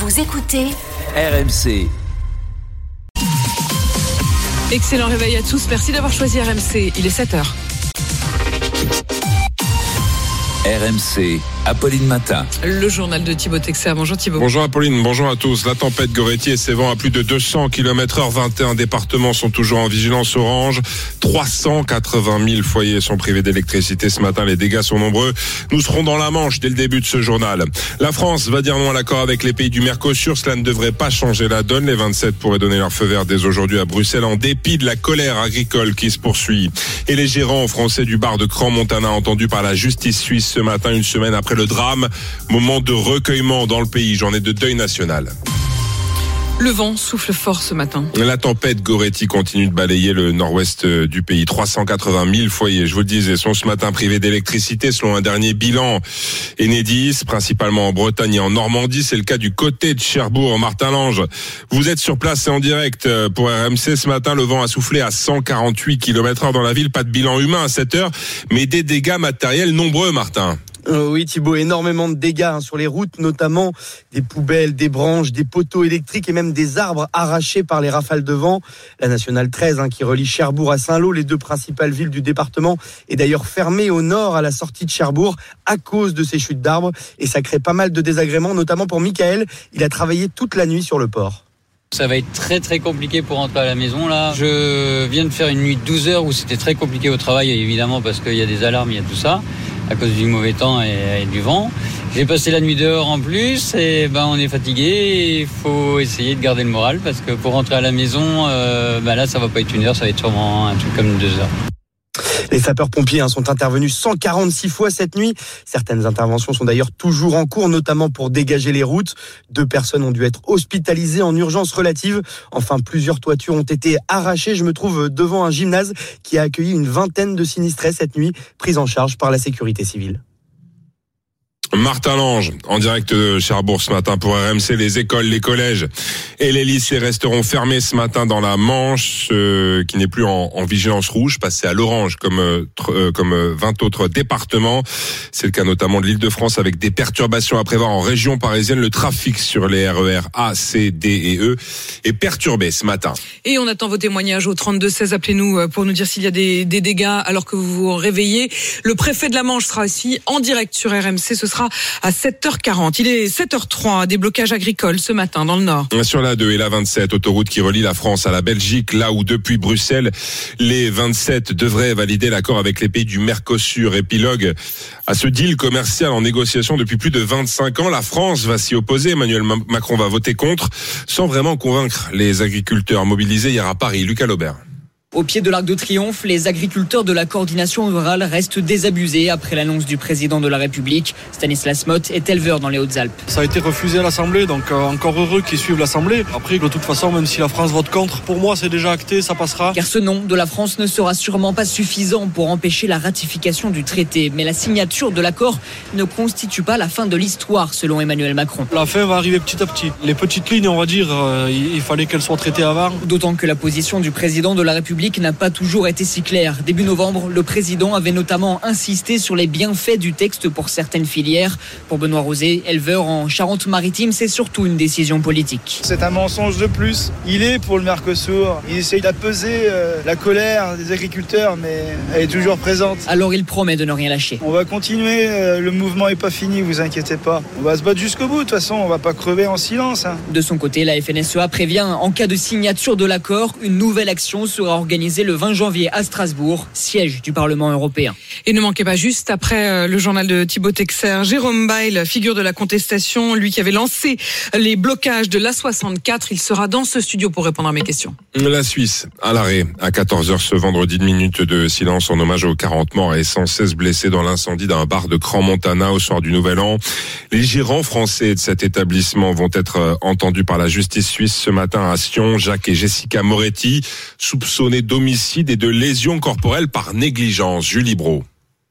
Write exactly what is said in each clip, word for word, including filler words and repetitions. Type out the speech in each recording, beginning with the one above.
Vous écoutez R M C. Excellent réveil à tous, merci d'avoir choisi R M C, il est sept heures. R M C, Apolline Matin. Le journal de Thibaut Texer. Bonjour Thibaut. Bonjour Apolline, bonjour à tous. La tempête Goretti et ses vents à plus de deux cents kilomètres heure, vingt et un départements sont toujours en vigilance orange. trois cent quatre-vingt mille foyers sont privés d'électricité ce matin. Les dégâts sont nombreux. Nous serons dans la Manche dès le début de ce journal. La France va dire non à l'accord avec les pays du Mercosur. Cela ne devrait pas changer la donne. Les vingt-sept pourraient donner leur feu vert dès aujourd'hui à Bruxelles en dépit de la colère agricole qui se poursuit. Et les gérants français du bar de Crans-Montana entendus par la justice suisse ce matin, une semaine après le drame. Moment de recueillement dans le pays, journée de deuil national. Le vent souffle fort ce matin. La tempête Goretti continue de balayer le nord-ouest du pays. trois cent quatre-vingt mille foyers, je vous le disais, sont ce matin privés d'électricité selon un dernier bilan Enedis, principalement en Bretagne et en Normandie. C'est le cas du côté de Cherbourg. Martin Lange, vous êtes sur place et en direct pour R M C ce matin. Le vent a soufflé à cent quarante-huit kilomètres heure dans la ville. Pas de bilan humain à cette heure, mais des dégâts matériels nombreux, Martin. Euh, oui Thibaut, énormément de dégâts hein, sur les routes, notamment des poubelles, des branches, des poteaux électriques et même des arbres arrachés par les rafales de vent. La nationale treize hein, qui relie Cherbourg à Saint-Lô, les deux principales villes du département, est d'ailleurs fermée au nord à la sortie de Cherbourg à cause de ces chutes d'arbres et ça crée pas mal de désagréments, notamment pour Michael. Il a travaillé toute la nuit sur le port. Ça va être très très compliqué pour rentrer à la maison là. Je viens de faire une nuit de douze heures où c'était très compliqué au travail évidemment parce qu'il y a des alarmes, il y a tout ça à cause du mauvais temps et, et du vent. J'ai passé la nuit dehors en plus et ben on est fatigué. Il faut essayer de garder le moral parce que pour rentrer à la maison, euh, ben là ça va pas être une heure, ça va être sûrement un truc comme deux heures. Les sapeurs-pompiers hein, sont intervenus cent quarante-six fois cette nuit. Certaines interventions sont d'ailleurs toujours en cours, notamment pour dégager les routes. Deux personnes ont dû être hospitalisées en urgence relative. Enfin, plusieurs toitures ont été arrachées. Je me trouve devant un gymnase qui a accueilli une vingtaine de sinistrés cette nuit, pris en charge par la sécurité civile. Martin Lange, en direct de Cherbourg ce matin pour R M C. Les écoles, les collèges et les lycées resteront fermés ce matin dans la Manche, euh, qui n'est plus en, en vigilance rouge, passé à l'orange comme euh, tr- comme vingt autres départements. C'est le cas notamment de l'Île-de-France avec des perturbations à prévoir en région parisienne. Le trafic sur les R E R A, C, D et E est perturbé ce matin. Et on attend vos témoignages au trente-deux seize. Appelez-nous pour nous dire s'il y a des, des dégâts alors que vous vous réveillez. Le préfet de la Manche sera ici en direct sur R M C. Ce sera à sept heures quarante. Il est sept heures trois, des blocages agricoles ce matin dans le Nord. Sur la deux et la vingt-sept, autoroute qui relie la France à la Belgique, là où depuis Bruxelles, les vingt-sept devraient valider l'accord avec les pays du Mercosur. Épilogue à ce deal commercial en négociation depuis plus de vingt-cinq ans. La France va s'y opposer. Emmanuel Macron va voter contre, sans vraiment convaincre les agriculteurs mobilisés hier à Paris. Lucas Laubert. Au pied de l'Arc de Triomphe, les agriculteurs de la coordination rurale restent désabusés après l'annonce du président de la République. Stanislas Motte est éleveur dans les Hautes-Alpes. Ça a été refusé à l'Assemblée, donc euh, encore heureux qu'ils suivent l'Assemblée. Après, de toute façon, même si la France vote contre, pour moi c'est déjà acté, ça passera. Car ce nom de la France ne sera sûrement pas suffisant pour empêcher la ratification du traité. Mais la signature de l'accord ne constitue pas la fin de l'histoire, selon Emmanuel Macron. La fin va arriver petit à petit. Les petites lignes, on va dire, euh, il fallait qu'elles soient traitées avant. D'autant que la position du président de la République n'a pas toujours été si claire. Début novembre, le président avait notamment insisté sur les bienfaits du texte pour certaines filières. Pour Benoît Rosé, éleveur en Charente-Maritime, c'est surtout une décision politique. C'est un mensonge de plus. Il est pour le Mercosur. Il essaye d'apaiser euh, la colère des agriculteurs, mais elle est toujours présente. Alors il promet de ne rien lâcher. On va continuer. Euh, le mouvement n'est pas fini, vous inquiétez pas. On va se battre jusqu'au bout. De toute façon, on va pas crever en silence. Hein. De son côté, la F N S E A prévient, en cas de signature de l'accord, une nouvelle action sera organisée le vingt janvier à Strasbourg, siège du Parlement européen. Et ne manquez pas, juste après le journal de Thibaut Texer, Jérôme Bail, figure de la contestation, lui qui avait lancé les blocages de l'A soixante-quatre, il sera dans ce studio pour répondre à mes questions. La Suisse, à l'arrêt, à quatorze heures ce vendredi, une minute de silence en hommage aux quarante morts et cent seize blessés dans l'incendie d'un bar de Crans-Montana au soir du Nouvel An. Les gérants français de cet établissement vont être entendus par la justice suisse ce matin à Sion. Jacques et Jessica Moretti, soupçonnés d'homicide et de lésions corporelles par négligence. Julie Brault.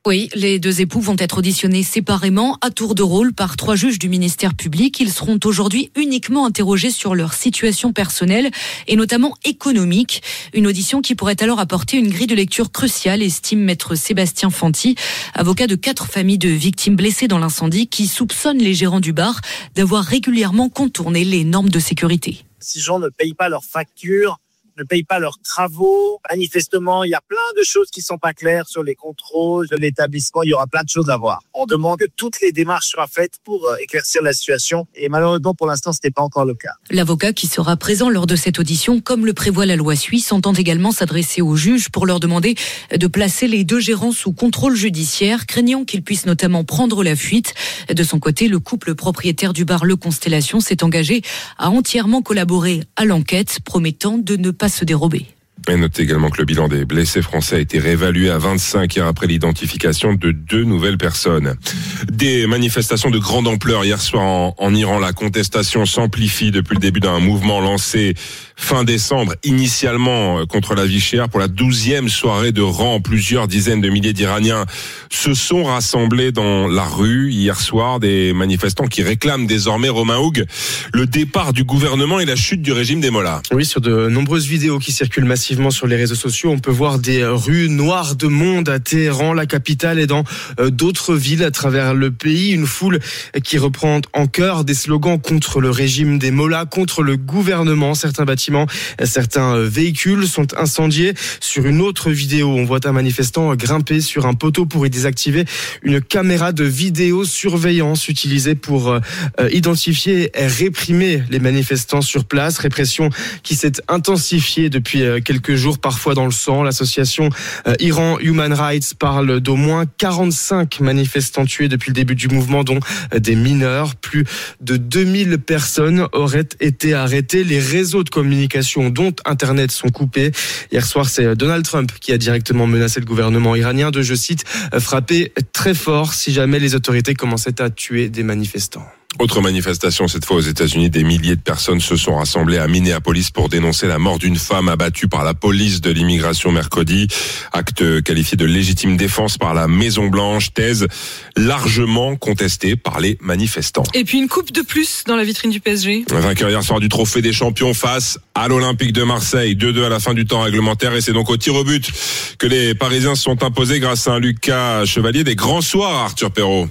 Oui, les deux époux vont être auditionnés séparément, à tour de rôle, par trois juges du ministère public. Ils seront aujourd'hui uniquement interrogés sur leur situation personnelle et notamment économique. Une audition qui pourrait alors apporter une grille de lecture cruciale, estime maître Sébastien Fanti, avocat de quatre familles de victimes blessées dans l'incendie, qui soupçonnent les gérants du bar d'avoir régulièrement contourné les normes de sécurité. Ces gens ne payent pas leurs factures, ne payent pas leurs travaux. Manifestement, il y a plein de choses qui sont pas claires sur les contrôles de l'établissement. Il y aura plein de choses à voir. On demande que toutes les démarches soient faites pour éclaircir la situation. Et malheureusement, pour l'instant, ce n'est pas encore le cas. L'avocat qui sera présent lors de cette audition, comme le prévoit la loi suisse, entend également s'adresser aux juges pour leur demander de placer les deux gérants sous contrôle judiciaire, craignant qu'ils puissent notamment prendre la fuite. De son côté, le couple propriétaire du bar Le Constellation s'est engagé à entièrement collaborer à l'enquête, promettant de ne pas se dérober. Et notez également que le bilan des blessés français a été réévalué à vingt-cinq hier après l'identification de deux nouvelles personnes. Des manifestations de grande ampleur hier soir en, en Iran. La contestation s'amplifie depuis le début d'un mouvement lancé fin décembre, initialement contre la vie chère. Pour la douzième soirée de rang, plusieurs dizaines de milliers d'Iraniens se sont rassemblés dans la rue hier soir. Des manifestants qui réclament désormais, Romain Houg, le départ du gouvernement et la chute du régime des mollahs. Oui, sur de nombreuses vidéos qui circulent massivement sur les réseaux sociaux, on peut voir des rues noires de monde à Téhéran, la capitale, et dans d'autres villes à travers le pays. Une foule qui reprend en chœur des slogans contre le régime des mollahs, contre le gouvernement. Certains bâtiments, certains véhicules sont incendiés. Sur une autre vidéo, on voit un manifestant grimper sur un poteau pour y désactiver une caméra de vidéosurveillance utilisée pour euh, identifier et réprimer les manifestants sur place. Répression qui s'est intensifiée depuis euh, quelques jours, parfois dans le sang. L'association euh, Iran Human Rights parle d'au moins quarante-cinq manifestants tués depuis le début du mouvement, dont euh, des mineurs. Plus de deux mille personnes auraient été arrêtées. Les réseaux de communication, dont Internet, sont coupés. Hier soir, c'est Donald Trump qui a directement menacé le gouvernement iranien de, je cite, frapper très fort si jamais les autorités commençaient à tuer des manifestants. Autre manifestation, cette fois aux États-Unis, des milliers de personnes se sont rassemblées à Minneapolis pour dénoncer la mort d'une femme abattue par la police de l'immigration mercredi. Acte qualifié de légitime défense par la Maison-Blanche, thèse largement contestée par les manifestants. Et puis une coupe de plus dans la vitrine du P S G. Vainqueur hier soir du Trophée des Champions face à l'Olympique de Marseille, deux deux à la fin du temps réglementaire, et c'est donc au tir au but que les Parisiens se sont imposés grâce à un Lucas Chevalier. Des grands soirs, Arthur Perrault.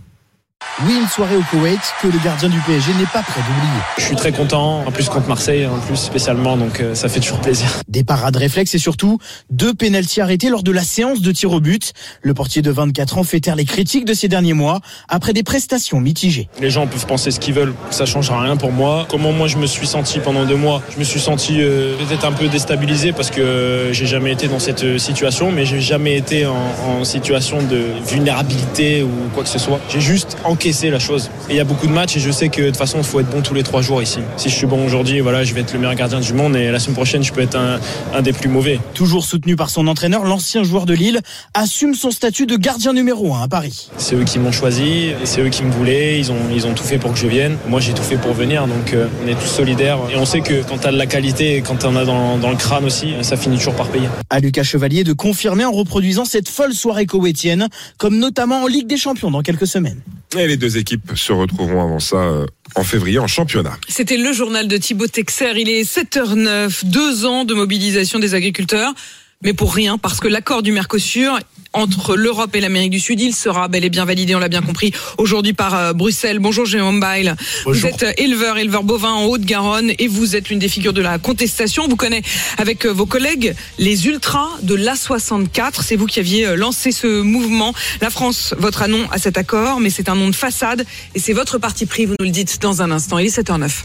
Oui, une soirée au Koweït que le gardien du P S G n'est pas prêt d'oublier. Je suis très content, en plus contre Marseille, en plus spécialement, donc euh, ça fait toujours plaisir. Des parades réflexes et surtout deux pénaltys arrêtés lors de la séance de tir au but. Le portier de vingt-quatre ans fait taire les critiques de ces derniers mois après des prestations mitigées. Les gens peuvent penser ce qu'ils veulent, ça changera rien pour moi. Comment moi je me suis senti pendant deux mois, je me suis senti euh, peut-être un peu déstabilisé parce que euh, j'ai jamais été dans cette situation, mais j'ai jamais été en, en situation de vulnérabilité ou quoi que ce soit. J'ai juste encaissé la chose. Et il y a beaucoup de matchs et je sais que de toute façon il faut être bon tous les trois jours ici. Si je suis bon aujourd'hui, voilà, je vais être le meilleur gardien du monde et la semaine prochaine je peux être un, un des plus mauvais. Toujours soutenu par son entraîneur, l'ancien joueur de Lille assume son statut de gardien numéro un à Paris. C'est eux qui m'ont choisi, c'est eux qui me voulaient, ils ont, ils ont tout fait pour que je vienne. Moi j'ai tout fait pour venir, donc euh, on est tous solidaires et on sait que quand t'as de la qualité et quand t'en as dans, dans le crâne aussi, ça finit toujours par payer. À Lucas Chevalier de confirmer en reproduisant cette folle soirée koweïtienne, comme notamment en Ligue des Champions dans quelques semaines. Et les deux équipes se retrouveront avant ça euh, en février en championnat. C'était le journal de Thibaut Texer. Il est sept heures neuf, deux ans de mobilisation des agriculteurs. Mais pour rien, parce que l'accord du Mercosur entre l'Europe et l'Amérique du Sud, il sera bel et bien validé, on l'a bien compris, aujourd'hui par euh, Bruxelles. Bonjour Jérôme Bail. Vous êtes éleveur, éleveur bovin en Haute-Garonne et vous êtes l'une des figures de la contestation. Vous connaissez avec euh, vos collègues les ultras de l'A soixante-quatre. C'est vous qui aviez euh, lancé ce mouvement. La France votera non à cet accord, mais c'est un nom de façade et c'est votre parti pris, vous nous le dites dans un instant. Il est sept heures neuf.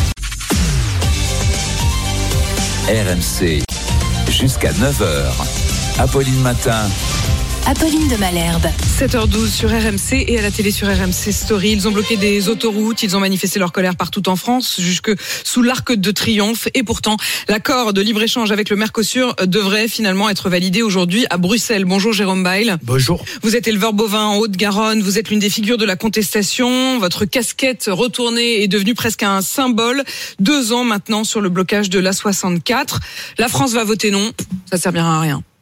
R M C. Jusqu'à neuf heures. Apolline Matin. Apolline de Malherbe. sept heures douze sur R M C et à la télé sur R M C Story. Ils ont bloqué des autoroutes, ils ont manifesté leur colère partout en France, jusque sous l'Arc de Triomphe. Et pourtant, l'accord de libre-échange avec le Mercosur devrait finalement être validé aujourd'hui à Bruxelles. Bonjour Jérôme Bail. Bonjour. Vous êtes éleveur bovin en Haute-Garonne, vous êtes l'une des figures de la contestation. Votre casquette retournée est devenue presque un symbole. Deux ans maintenant sur le blocage de l'A soixante-quatre. La France va voter non, ça sert bien à rien.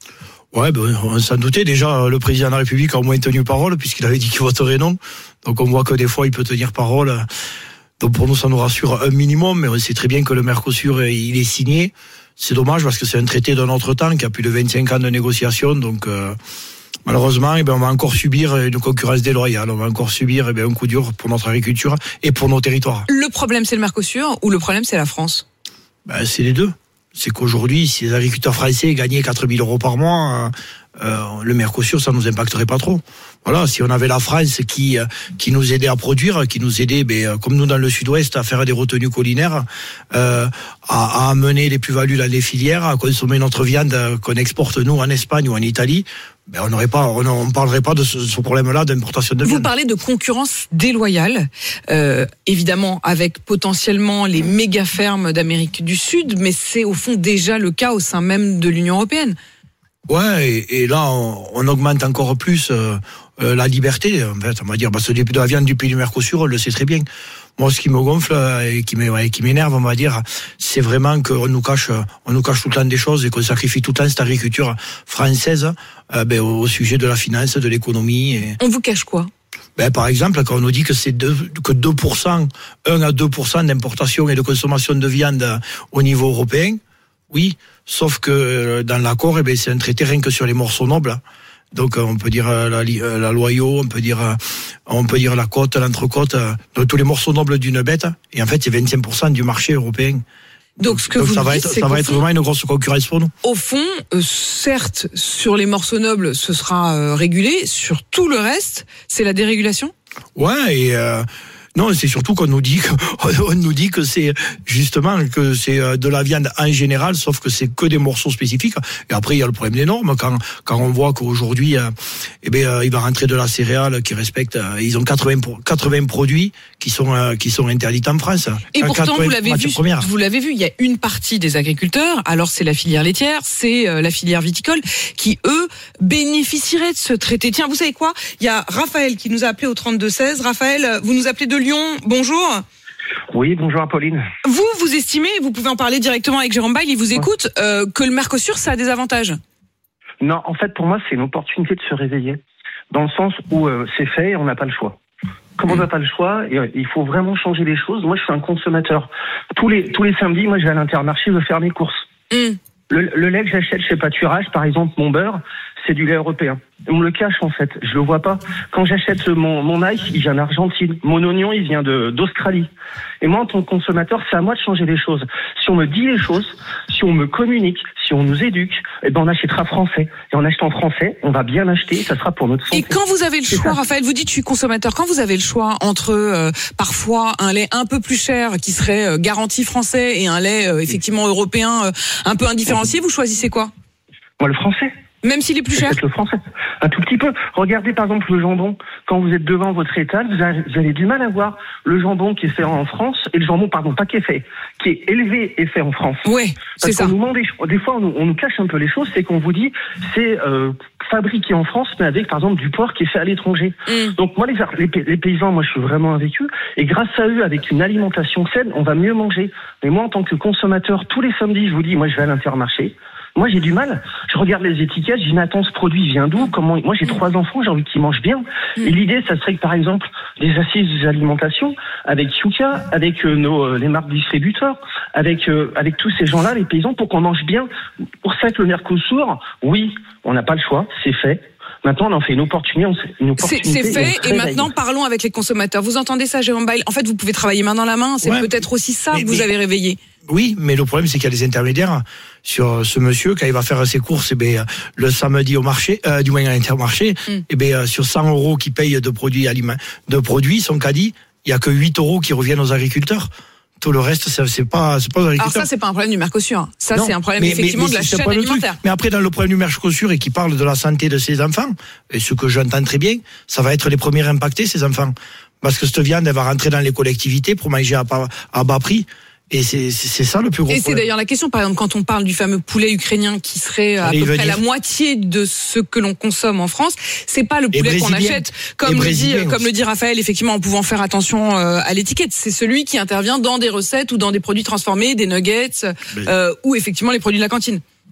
Ouais, ben, on s'en doutait. Déjà, le président de la République a au moins tenu parole, puisqu'il avait dit qu'il voterait non. Donc on voit que des fois, il peut tenir parole. Donc pour nous, ça nous rassure un minimum, mais on sait très bien que le Mercosur, il est signé. C'est dommage parce que c'est un traité d'un autre temps qui a plus de vingt-cinq ans de négociations. Donc euh, malheureusement, eh bien, on va encore subir une concurrence déloyale. On va encore subir eh bien, un coup dur pour notre agriculture et pour nos territoires. Le problème, c'est le Mercosur ou le problème, c'est la France? Ben, c'est les deux. C'est qu'aujourd'hui, si les agriculteurs français gagnaient quatre mille euros par mois, euh, le Mercosur, ça nous impacterait pas trop. Voilà, si on avait la France qui qui nous aidait à produire, qui nous aidait, ben, comme nous dans le Sud-Ouest, à faire des retenues collinaires, euh, à, à amener les plus-values dans les filières, à consommer notre viande qu'on exporte nous en Espagne ou en Italie, ben on n'aurait pas, on ne parlerait pas de ce, ce problème-là d'importation de viande. Vous parlez de concurrence déloyale, euh, évidemment avec potentiellement les méga fermes d'Amérique du Sud, mais c'est au fond déjà le cas au sein même de l'Union européenne. Ouais, et, et là on, on augmente encore plus euh, euh, la liberté. En fait, on va dire, bah, c'est de la viande du pays du Mercosur, on le sait très bien. Moi, ce qui me gonfle et qui m'énerve, on va dire, c'est vraiment qu'on nous cache, on nous cache tout le temps des choses et qu'on sacrifie tout le temps cette agriculture française euh, ben, au, au sujet de la finance, de l'économie. Et... On vous cache quoi? Ben, par exemple, quand on nous dit que c'est deux, que deux pour cent, un à deux pour cent d'importation et de consommation de viande au niveau européen, oui, sauf que dans l'accord, eh ben, c'est un traité rien que sur les morceaux nobles. Donc on peut dire la, la loyau, on peut dire on peut dire la côte, l'entrecôte, donc tous les morceaux nobles d'une bête. Et en fait, c'est vingt-cinq pour cent du marché européen. Donc ce que donc, vous ça dites, va être, c'est ça va être fond, vraiment une grosse concurrence pour nous. Au fond, euh, certes, sur les morceaux nobles, ce sera euh, régulé. Sur tout le reste, c'est la dérégulation. Ouais, et euh, non, c'est surtout qu'on nous dit que, on nous dit que c'est justement que c'est de la viande en général, sauf que c'est que des morceaux spécifiques. Et après, il y a le problème des normes quand quand on voit qu'aujourd'hui, euh, eh ben, euh, il va rentrer de la céréale qui respecte. Euh, ils ont quatre-vingts, quatre-vingts produits qui sont euh, qui sont interdits en France. Et pourtant, vous l'avez vu, premières. vous l'avez vu, il y a une partie des agriculteurs. Alors c'est la filière laitière, c'est euh, la filière viticole, qui eux bénéficieraient de ce traité. Tiens, vous savez quoi? Il y a Raphaël qui nous a appelé au trente-deux seize. Raphaël, vous nous appelez de Lyon. Bonjour. Oui, bonjour Apolline. Vous, vous estimez, vous pouvez en parler directement avec Jérôme Bail, il vous écoute, euh, que le Mercosur, ça a des avantages? Non, en fait, pour moi, c'est une opportunité de se réveiller. Dans le sens où euh, c'est fait et on n'a pas le choix. Comme on n'a pas le choix, et, euh, il faut vraiment changer les choses. Moi, je suis un consommateur. Tous les, tous les samedis, moi, je vais à l'Intermarché, je veux faire mes courses. Mm. Le, le lait que j'achète chez Pâturage, par exemple, mon beurre, c'est du lait européen. On me le cache, en fait. Je le vois pas. Quand j'achète mon, mon ail, il vient d'Argentine. Mon oignon, il vient de, d'Australie. Et moi, en tant que consommateur, c'est à moi de changer les choses. Si on me dit les choses, si on me communique, si on nous éduque, eh ben, on achètera français. Et en achetant français, on va bien acheter, ça sera pour notre santé. Et quand vous avez le choix, Raphaël, vous dites je suis consommateur, quand vous avez le choix entre euh, parfois un lait un peu plus cher qui serait euh, garanti français et un lait euh, effectivement européen euh, un peu indifférencié, vous choisissez quoi? Moi, le français. Même s'il est plus cher? Le français. Un tout petit peu. Regardez par exemple le jambon. Quand vous êtes devant votre étal, vous avez, vous avez du mal à voir le jambon qui est fait en France et le jambon, pardon, pas qui est fait, qui est élevé et fait en France. Oui, c'est ça. Nous demande des, des fois, on nous, on nous cache un peu les choses, c'est qu'on vous dit c'est euh, fabriqué en France, mais avec par exemple du porc qui est fait à l'étranger. Mm. Donc moi, les, les, les paysans, moi je suis vraiment invécu et grâce à eux, avec une alimentation saine, on va mieux manger. Mais moi, en tant que consommateur, tous les samedis, je vous dis, moi je vais à l'Intermarché. Moi, j'ai du mal. Je regarde les étiquettes, je dis, mais attends, ce produit vient d'où? Comment? Moi, j'ai trois enfants, j'ai envie qu'ils mangent bien. Et l'idée, ça serait que, par exemple, les assises d'alimentation, avec Yuka, avec euh, nos, euh, les marques distributeurs, avec, euh, avec tous ces gens-là, les paysans, pour qu'on mange bien. Pour ça que le Mercosur, oui, on n'a pas le choix, c'est fait. Maintenant, on en fait une opportunité. Une opportunité c'est, c'est fait, et, et maintenant, parlons avec les consommateurs. Vous entendez ça, Jérôme Bail? En fait, vous pouvez travailler main dans la main. C'est ouais, peut-être aussi ça mais, que vous mais, avez réveillé. Oui, mais le problème, c'est qu'il y a des intermédiaires sur ce monsieur, quand il va faire ses courses, eh ben, le samedi au marché, euh, du moins à l'Intermarché, mm. eh ben, sur cent euros qu'il paye de produits aliments, de produits, son caddie, il y a que huit euros qui reviennent aux agriculteurs. Tout le reste, c'est, c'est pas, c'est pas aux agriculteurs. Alors ça, c'est pas un problème du Mercosur. Ça, non, c'est un problème, mais, effectivement, mais, mais de la chaîne alimentaire. Mais après, dans le problème du Mercosur et qui parle de la santé de ses enfants, et ce que j'entends très bien, ça va être les premiers impactés, ces enfants. Parce que cette viande, elle va rentrer dans les collectivités pour manger à, à bas prix. Et c'est, c'est ça le plus gros Et problème. c'est d'ailleurs la question, par exemple, quand on parle du fameux poulet ukrainien qui serait à peu près la moitié de ce que l'on consomme en France, c'est pas le poulet qu'on achète, comme le dit, comme le dit Raphaël, effectivement, en pouvant faire attention euh, à l'étiquette. C'est celui qui intervient dans des recettes ou dans des produits transformés, des nuggets, euh, ou effectivement les produits de la cantine.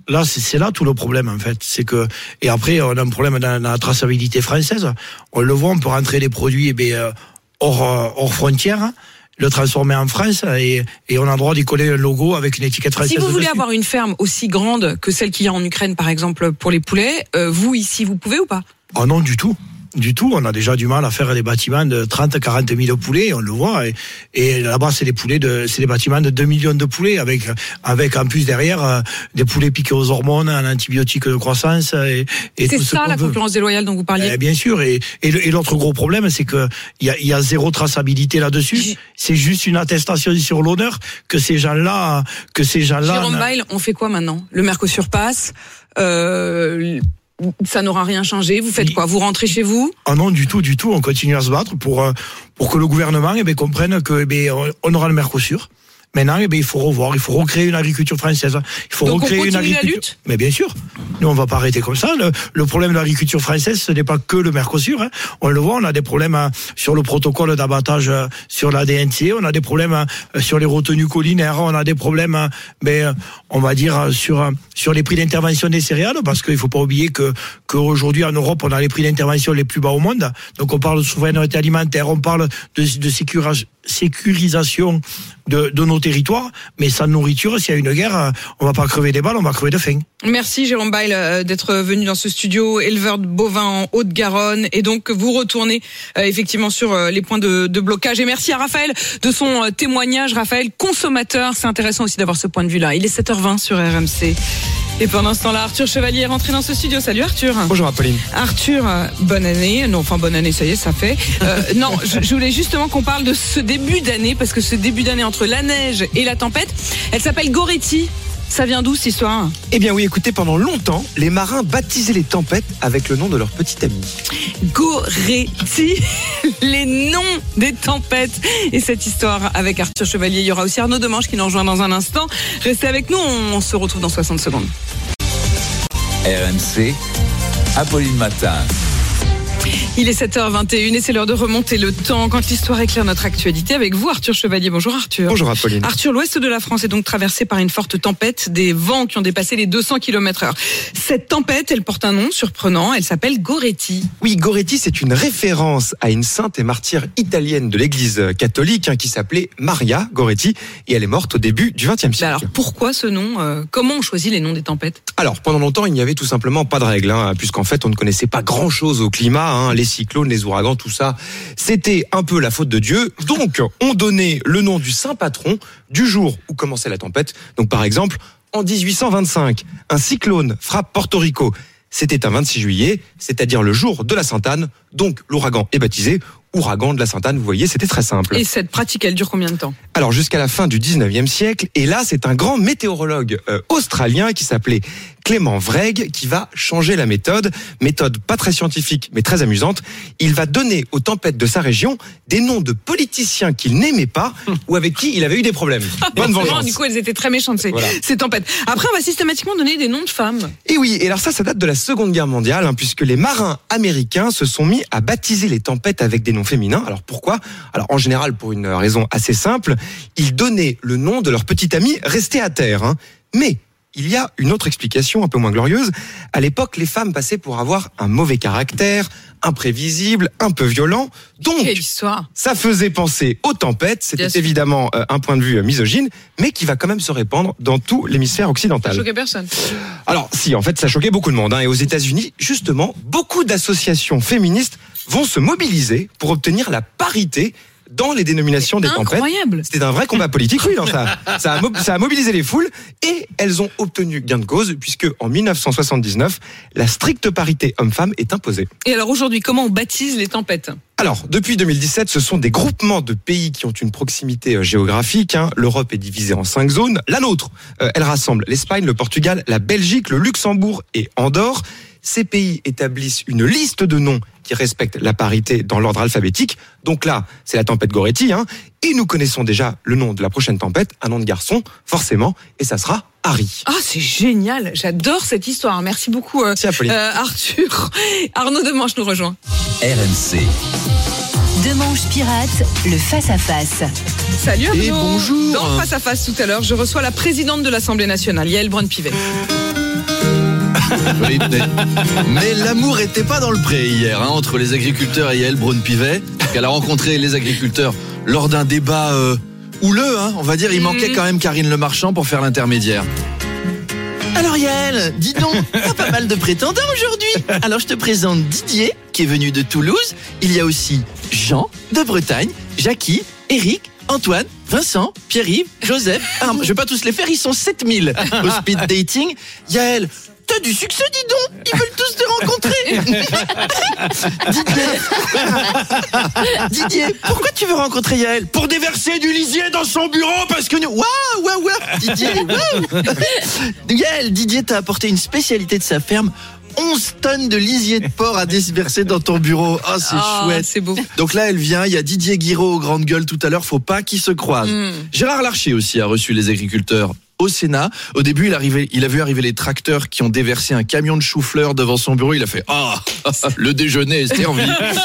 là, c'est, c'est là tout le problème en fait. C'est que et après, on a un problème dans, dans la traçabilité française. On le voit, on peut rentrer des produits eh bien, hors hors frontières, le transformer en France et, et on a le droit d'y coller un logo avec une étiquette française. Si vous voulez dessus. avoir une ferme aussi grande que celle qu'il y a en Ukraine, par exemple, pour les poulets, euh, vous ici, vous pouvez ou pas? Ah non, du tout. Du tout, on a déjà du mal à faire des bâtiments de trente à quarante mille poulets, on le voit. Et, et là-bas, c'est des poulets de, c'est des bâtiments de deux millions de poulets avec, avec en plus derrière euh, des poulets piqués aux hormones, un antibiotique de croissance. Et, et c'est tout ça ce la veut. concurrence déloyale dont vous parliez. Eh, bien sûr. Et, et, et l'autre gros problème, c'est que il y a, y a zéro traçabilité là-dessus. J- c'est juste une attestation sur l'honneur que ces gens-là, que ces gens-là. Jérôme Bail, on fait quoi maintenant? Le Mercosur passe. Euh, Ça n'aura rien changé. Vous faites quoi? Vous rentrez chez vous? Ah non, du tout, du tout. On continue à se battre pour pour que le gouvernement eh bien, comprenne que eh bien, on aura le Mercosur. Maintenant, eh bien, il faut revoir, il faut recréer une agriculture française. Il faut Donc recréer on continue une agriculture. la lutte? Mais bien sûr. Nous, on va pas arrêter comme ça. Le, le problème de l'agriculture française, ce n'est pas que le Mercosur. Hein. On le voit, on a des problèmes hein, sur le protocole d'abattage euh, sur la D N C, on a des problèmes hein, sur les retenues collinaires, on a des problèmes, hein, ben, on va dire sur sur les prix d'intervention des céréales, parce qu'il faut pas oublier que qu'aujourd'hui en Europe, on a les prix d'intervention les plus bas au monde. Donc on parle de souveraineté alimentaire, on parle de, de sécurage, sécurisation de, de nos territoires, mais sans nourriture, s'il y a une guerre, on va pas crever des balles, on va crever de faim. Merci Jérôme Bail d'être venu dans ce studio, éleveur de bovins en Haute-Garonne, et donc vous retournez euh, effectivement sur euh, les points de, de blocage. Et merci à Raphaël de son euh, témoignage. Raphaël, consommateur, c'est intéressant aussi d'avoir ce point de vue-là. Il est sept heures vingt sur R M C. Et pendant ce temps-là, Arthur Chevalier est rentré dans ce studio. Salut Arthur. Bonjour Apolline. Arthur, euh, bonne année. Non, enfin bonne année, ça y est, ça fait. Euh, non, je, je voulais justement qu'on parle de ce début d'année, parce que ce début d'année entre la neige et la tempête, elle s'appelle Goretti. Ça vient d'où cette histoire? Eh bien oui, écoutez, pendant longtemps, les marins baptisaient les tempêtes avec le nom de leur petit ami. Goretti, les noms des tempêtes. Et cette histoire avec Arthur Chevalier, il y aura aussi Arnaud Demange qui nous rejoint dans un instant. Restez avec nous, on se retrouve dans soixante secondes. R M C, Apolline Matin. Il est sept heures vingt et une et c'est l'heure de remonter le temps quand l'histoire éclaire notre actualité avec vous, Arthur Chevalier. Bonjour Arthur. Bonjour Apolline. Arthur, l'ouest de la France est donc traversé par une forte tempête, des vents qui ont dépassé les deux cents kilomètres heure. Cette tempête, elle porte un nom surprenant, elle s'appelle Goretti. Oui, Goretti, c'est une référence à une sainte et martyre italienne de l'église catholique hein, qui s'appelait Maria Goretti et elle est morte au début du vingtième siècle. Alors pourquoi ce nom euh, Comment on choisit les noms des tempêtes? Alors pendant longtemps, il n'y avait tout simplement pas de règles, hein, puisqu'en fait on ne connaissait pas grand-chose au climat, hein, les cyclones, les ouragans, tout ça, c'était un peu la faute de Dieu. Donc, on donnait le nom du saint patron du jour où commençait la tempête. Donc, par exemple, en dix-huit cent vingt-cinq, un cyclone frappe Porto Rico. C'était un vingt-six juillet, c'est-à-dire le jour de la Sainte-Anne. Donc, l'ouragan est baptisé ouragan de la Sainte-Anne. Vous voyez, c'était très simple. Et cette pratique, elle dure combien de temps? Alors, jusqu'à la fin du dix-neuvième siècle. Et là, c'est un grand météorologue euh, australien qui s'appelait Clément Vreg qui va changer la méthode. Méthode pas très scientifique, mais très amusante. Il va donner aux tempêtes de sa région des noms de politiciens qu'il n'aimait pas ou avec qui il avait eu des problèmes. Bonne vengeance. Du coup, elles étaient très méchantes, ces, voilà. ces tempêtes. Après, on va systématiquement donner des noms de femmes. Et oui, et alors ça, ça date de la Seconde Guerre mondiale, hein, puisque les marins américains se sont mis à baptiser les tempêtes avec des noms féminins. Alors pourquoi? Alors en général, pour une raison assez simple, ils donnaient le nom de leur petit ami resté à terre. Hein. Mais il y a une autre explication un peu moins glorieuse. À l'époque, les femmes passaient pour avoir un mauvais caractère, imprévisible, un peu violent. Donc, quelle histoire. Ça faisait penser aux tempêtes. C'était yes. évidemment euh, un point de vue misogyne, mais qui va quand même se répandre dans tout l'hémisphère occidental. Ça choquait personne. Alors, si, en fait, ça choquait beaucoup de monde. Hein. Et aux États-Unis, justement, beaucoup d'associations féministes vont se mobiliser pour obtenir la parité dans les dénominations des Incroyable. tempêtes. C'était un vrai combat politique, oui, non, ça, ça, a, mo- ça a mobilisé les foules et elles ont obtenu gain de cause puisque en dix-neuf cent soixante-dix-neuf, la stricte parité homme-femme est imposée. Et alors aujourd'hui, comment on baptise les tempêtes ? Alors, depuis deux mille dix-sept, ce sont des groupements de pays qui ont une proximité géographique. Hein. L'Europe est divisée en cinq zones. La nôtre, euh, elle rassemble l'Espagne, le Portugal, la Belgique, le Luxembourg et Andorre. Ces pays établissent une liste de noms qui respectent la parité dans l'ordre alphabétique. Donc là, c'est la tempête Goretti. Hein. Et nous connaissons déjà le nom de la prochaine tempête, un nom de garçon, forcément, et ça sera Harry. Ah, c'est génial. J'adore cette histoire. Merci beaucoup, euh, euh, Arthur. Arnaud Demange nous rejoint. R M C. Demange pirate, le face-à-face. Salut Arnaud. Et bonjour. Dans le face-à-face tout à l'heure, je reçois la présidente de l'Assemblée nationale, Yaël Braun-Pivet. Britney. Mais l'amour était pas dans le pré hier, hein, entre les agriculteurs et Yael Braun-Pivet. Elle a rencontré les agriculteurs lors d'un débat euh, houleux, hein, on va dire. Il manquait quand même Karine Le Marchand pour faire l'intermédiaire. Alors Yael, dis donc, t'as pas mal de prétendants aujourd'hui. Alors je te présente Didier, qui est venu de Toulouse. Il y a aussi Jean de Bretagne, Jackie, Eric, Antoine, Vincent, Pierre-Yves, Joseph. Ah, je vais pas tous les faire, ils sont sept mille au speed dating. Yael, t'as du succès, dis donc. Ils veulent tous te rencontrer. Didier, Didier, pourquoi tu veux rencontrer Yael? Pour déverser du lisier dans son bureau, parce que nous... Waouh, waouh, waouh. Didier, waouh. Yael, Didier t'a apporté une spécialité de sa ferme. onze tonnes de lisier de porc à déverser dans ton bureau. Oh, c'est oh, chouette. C'est beau. Donc là, elle vient. Il y a Didier Guiraud aux grandes gueules tout à l'heure. Faut pas qu'ils se croisent. Mm. Gérard Larcher aussi a reçu les agriculteurs au Sénat. Au début, il, arrivait, il a vu arriver les tracteurs qui ont déversé un camion de chou-fleur devant son bureau. Il a fait « Ah, oh, le déjeuner est servi !»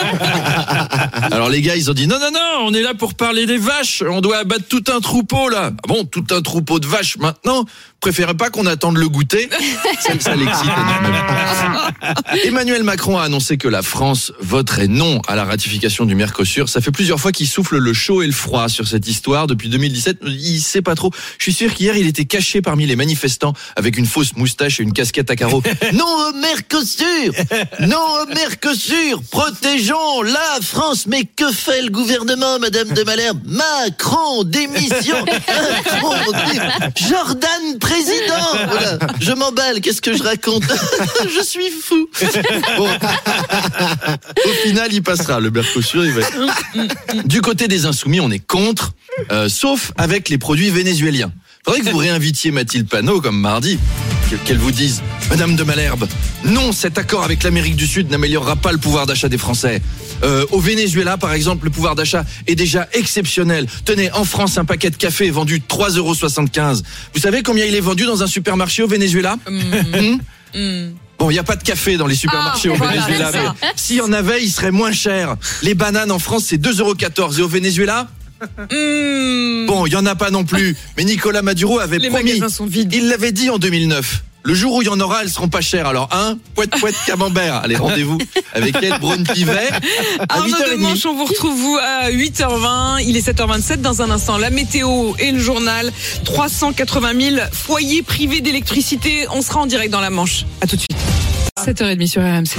Alors les gars, ils ont dit « Non, non, non, on est là pour parler des vaches. On doit abattre tout un troupeau, là. » Ah bon, tout un troupeau de vaches maintenant? Préférez pas qu'on attende le goûter? Ça, ça l'excite énormément. Emmanuel Macron a annoncé que la France voterait non à la ratification du Mercosur. Ça fait plusieurs fois qu'il souffle le chaud et le froid sur cette histoire. Depuis deux mille dix-sept, il sait pas trop. Je suis sûr qu'hier, il était caché parmi les manifestants avec une fausse moustache et une casquette à carreaux. Non au Mercosur! Non au Mercosur! Protégeons la France! Mais que fait le gouvernement, Madame de Malherbe? Macron, démission! Macron, dé... Jordan, président! Voilà. Je m'emballe, qu'est-ce que je raconte? Je suis fou! Bon. Au final, il passera, le Mercosur, il va être... Du côté des Insoumis, on est contre, euh, sauf avec les produits vénézuéliens. Faudrait que vous réinvitiez Mathilde Panot comme mardi, qu'elle vous dise « Madame de Malherbe, non, cet accord avec l'Amérique du Sud n'améliorera pas le pouvoir d'achat des Français. Euh, au Venezuela, par exemple, le pouvoir d'achat est déjà exceptionnel. Tenez, en France, un paquet de café est vendu trois euros soixante-quinze. Vous savez combien il est vendu dans un supermarché au Venezuela? mmh. Mmh. Mmh. Bon, il n'y a pas de café dans les supermarchés ah, au voilà, Venezuela, mais s'il y en avait, il serait moins cher. Les bananes en France, c'est deux euros quatorze. Et au Venezuela? Mmh. Bon, il n'y en a pas non plus. Mais Nicolas Maduro avait les promis. Magasins sont vides. Il l'avait dit en deux mille neuf. Le jour où il y en aura, elles seront pas chères. Alors, un, poète, poète, camembert. Allez, rendez-vous avec elle, Braun-Pivet. À Arnaud Demanche, on vous retrouve vous à huit heures vingt. Il est sept heures vingt-sept dans un instant. La météo et le journal. trois cent quatre-vingt mille foyers privés d'électricité. On sera en direct dans la Manche. À tout de suite. sept heures trente sur R M C.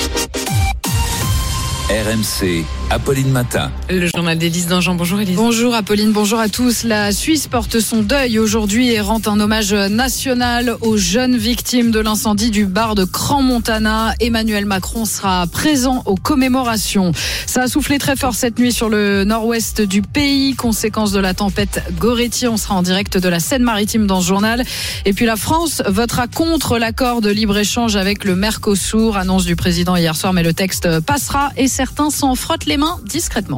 R M C, Apolline Matin. Le journal d'Élise Dangean. Bonjour Élise. Bonjour Apolline, bonjour à tous. La Suisse porte son deuil aujourd'hui et rend un hommage national aux jeunes victimes de l'incendie du bar de Crans-Montana. Emmanuel Macron sera présent aux commémorations. Ça a soufflé très fort cette nuit sur le nord-ouest du pays, conséquence de la tempête Goretti. On sera en direct de la Seine-Maritime dans ce journal. Et puis la France votera contre l'accord de libre-échange avec le Mercosur. Annonce du président hier soir, mais le texte passera et certains s'en frottent les mains discrètement.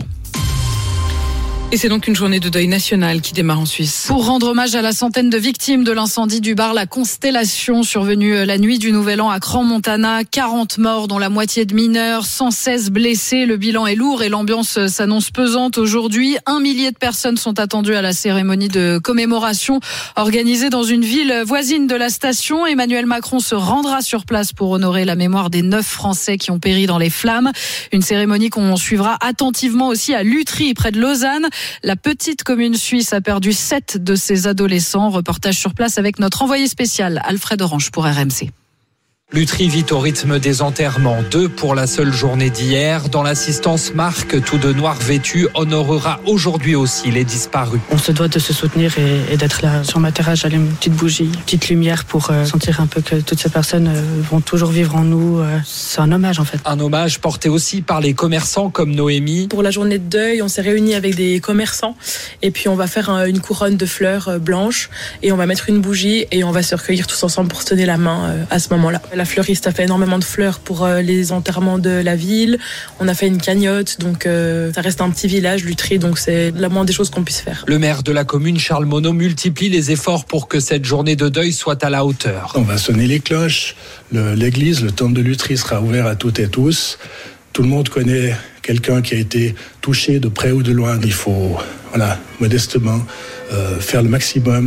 Et c'est donc une journée de deuil national qui démarre en Suisse. Pour rendre hommage à la centaine de victimes de l'incendie du bar La Constellation, survenu la nuit du Nouvel An à Crans-Montana. quarante morts, dont la moitié de mineurs, cent seize blessés. Le bilan est lourd et l'ambiance s'annonce pesante aujourd'hui. Un millier de personnes sont attendues à la cérémonie de commémoration organisée dans une ville voisine de la station. Emmanuel Macron se rendra sur place pour honorer la mémoire des neuf Français qui ont péri dans les flammes. Une cérémonie qu'on suivra attentivement aussi à Lutry, près de Lausanne. La petite commune suisse a perdu sept de ses adolescents. Reportage sur place avec notre envoyé spécial Alfred Orange pour R M C. Lutry vit au rythme des enterrements, deux pour la seule journée d'hier. Dans l'assistance, Marc, tout de noir vêtu, honorera aujourd'hui aussi les disparus. On se doit de se soutenir et, et d'être là. Sur ma terrasse, j'allume une petite bougie, une petite lumière pour euh, sentir un peu que toutes ces personnes euh, vont toujours vivre en nous. Euh, c'est un hommage en fait. Un hommage porté aussi par les commerçants comme Noémie. Pour la journée de deuil, on s'est réunis avec des commerçants et puis on va faire un, une couronne de fleurs euh, blanches et on va mettre une bougie et on va se recueillir tous ensemble pour se donner la main euh, à ce moment-là. La fleuriste a fait énormément de fleurs pour euh, les enterrements de la ville. On a fait une cagnotte, donc euh, ça reste un petit village, Lutry, donc c'est la moindre des choses qu'on puisse faire. Le maire de la commune, Charles Monod, multiplie les efforts pour que cette journée de deuil soit à la hauteur. On va sonner les cloches. Le, l'église, le temple de Lutry sera ouvert à toutes et tous. Tout le monde connaît quelqu'un qui a été touché de près ou de loin. Il faut, voilà, modestement, euh, faire le maximum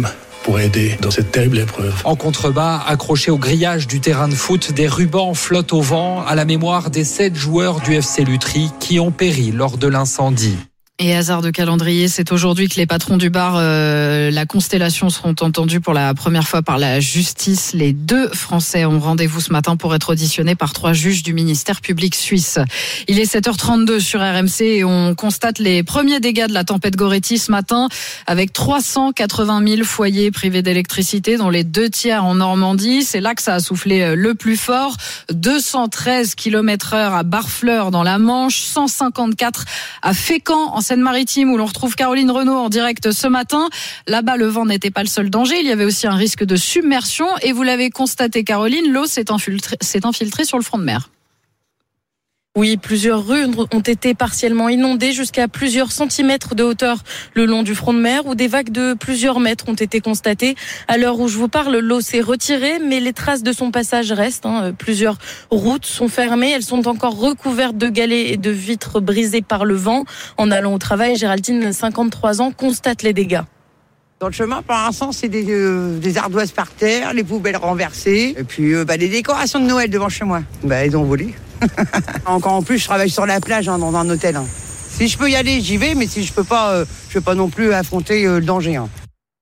pour aider dans cette terrible épreuve. En contrebas, accrochés au grillage du terrain de foot, des rubans flottent au vent à la mémoire des sept joueurs du F C Lutry qui ont péri lors de l'incendie. Et hasard de calendrier, c'est aujourd'hui que les patrons du bar euh, La Constellation seront entendus pour la première fois par la justice. Les deux Français ont rendez-vous ce matin pour être auditionnés par trois juges du ministère public suisse. Il est sept heures trente-deux sur R M C et on constate les premiers dégâts de la tempête Goretti ce matin avec trois cent quatre-vingt mille foyers privés d'électricité, dont les deux tiers en Normandie. C'est là que ça a soufflé le plus fort. deux cent treize kilomètres heure à Barfleur dans la Manche, cent cinquante-quatre à Fécamp en Seine-Maritime où l'on retrouve Caroline Renaud en direct ce matin. Là-bas, le vent n'était pas le seul danger. Il y avait aussi un risque de submersion. Et vous l'avez constaté, Caroline, l'eau s'est infiltrée, s'est infiltrée sur le front de mer. Oui, plusieurs rues ont été partiellement inondées jusqu'à plusieurs centimètres de hauteur le long du front de mer où des vagues de plusieurs mètres ont été constatées. À l'heure où je vous parle, l'eau s'est retirée, mais les traces de son passage restent. Hein. Plusieurs routes sont fermées. Elles sont encore recouvertes de galets et de vitres brisées par le vent. En allant au travail, Géraldine, cinquante-trois ans, constate les dégâts. Dans le chemin, pour l'instant, c'est des, euh, des ardoises par terre, les poubelles renversées, et puis euh, bah, des décorations de Noël devant chez moi. Bah, elles ont volé. Encore en plus, je travaille sur la plage, hein, dans un hôtel. Hein. Si je peux y aller, j'y vais, mais si je peux pas, euh, je peux pas non plus affronter euh, le danger. Hein.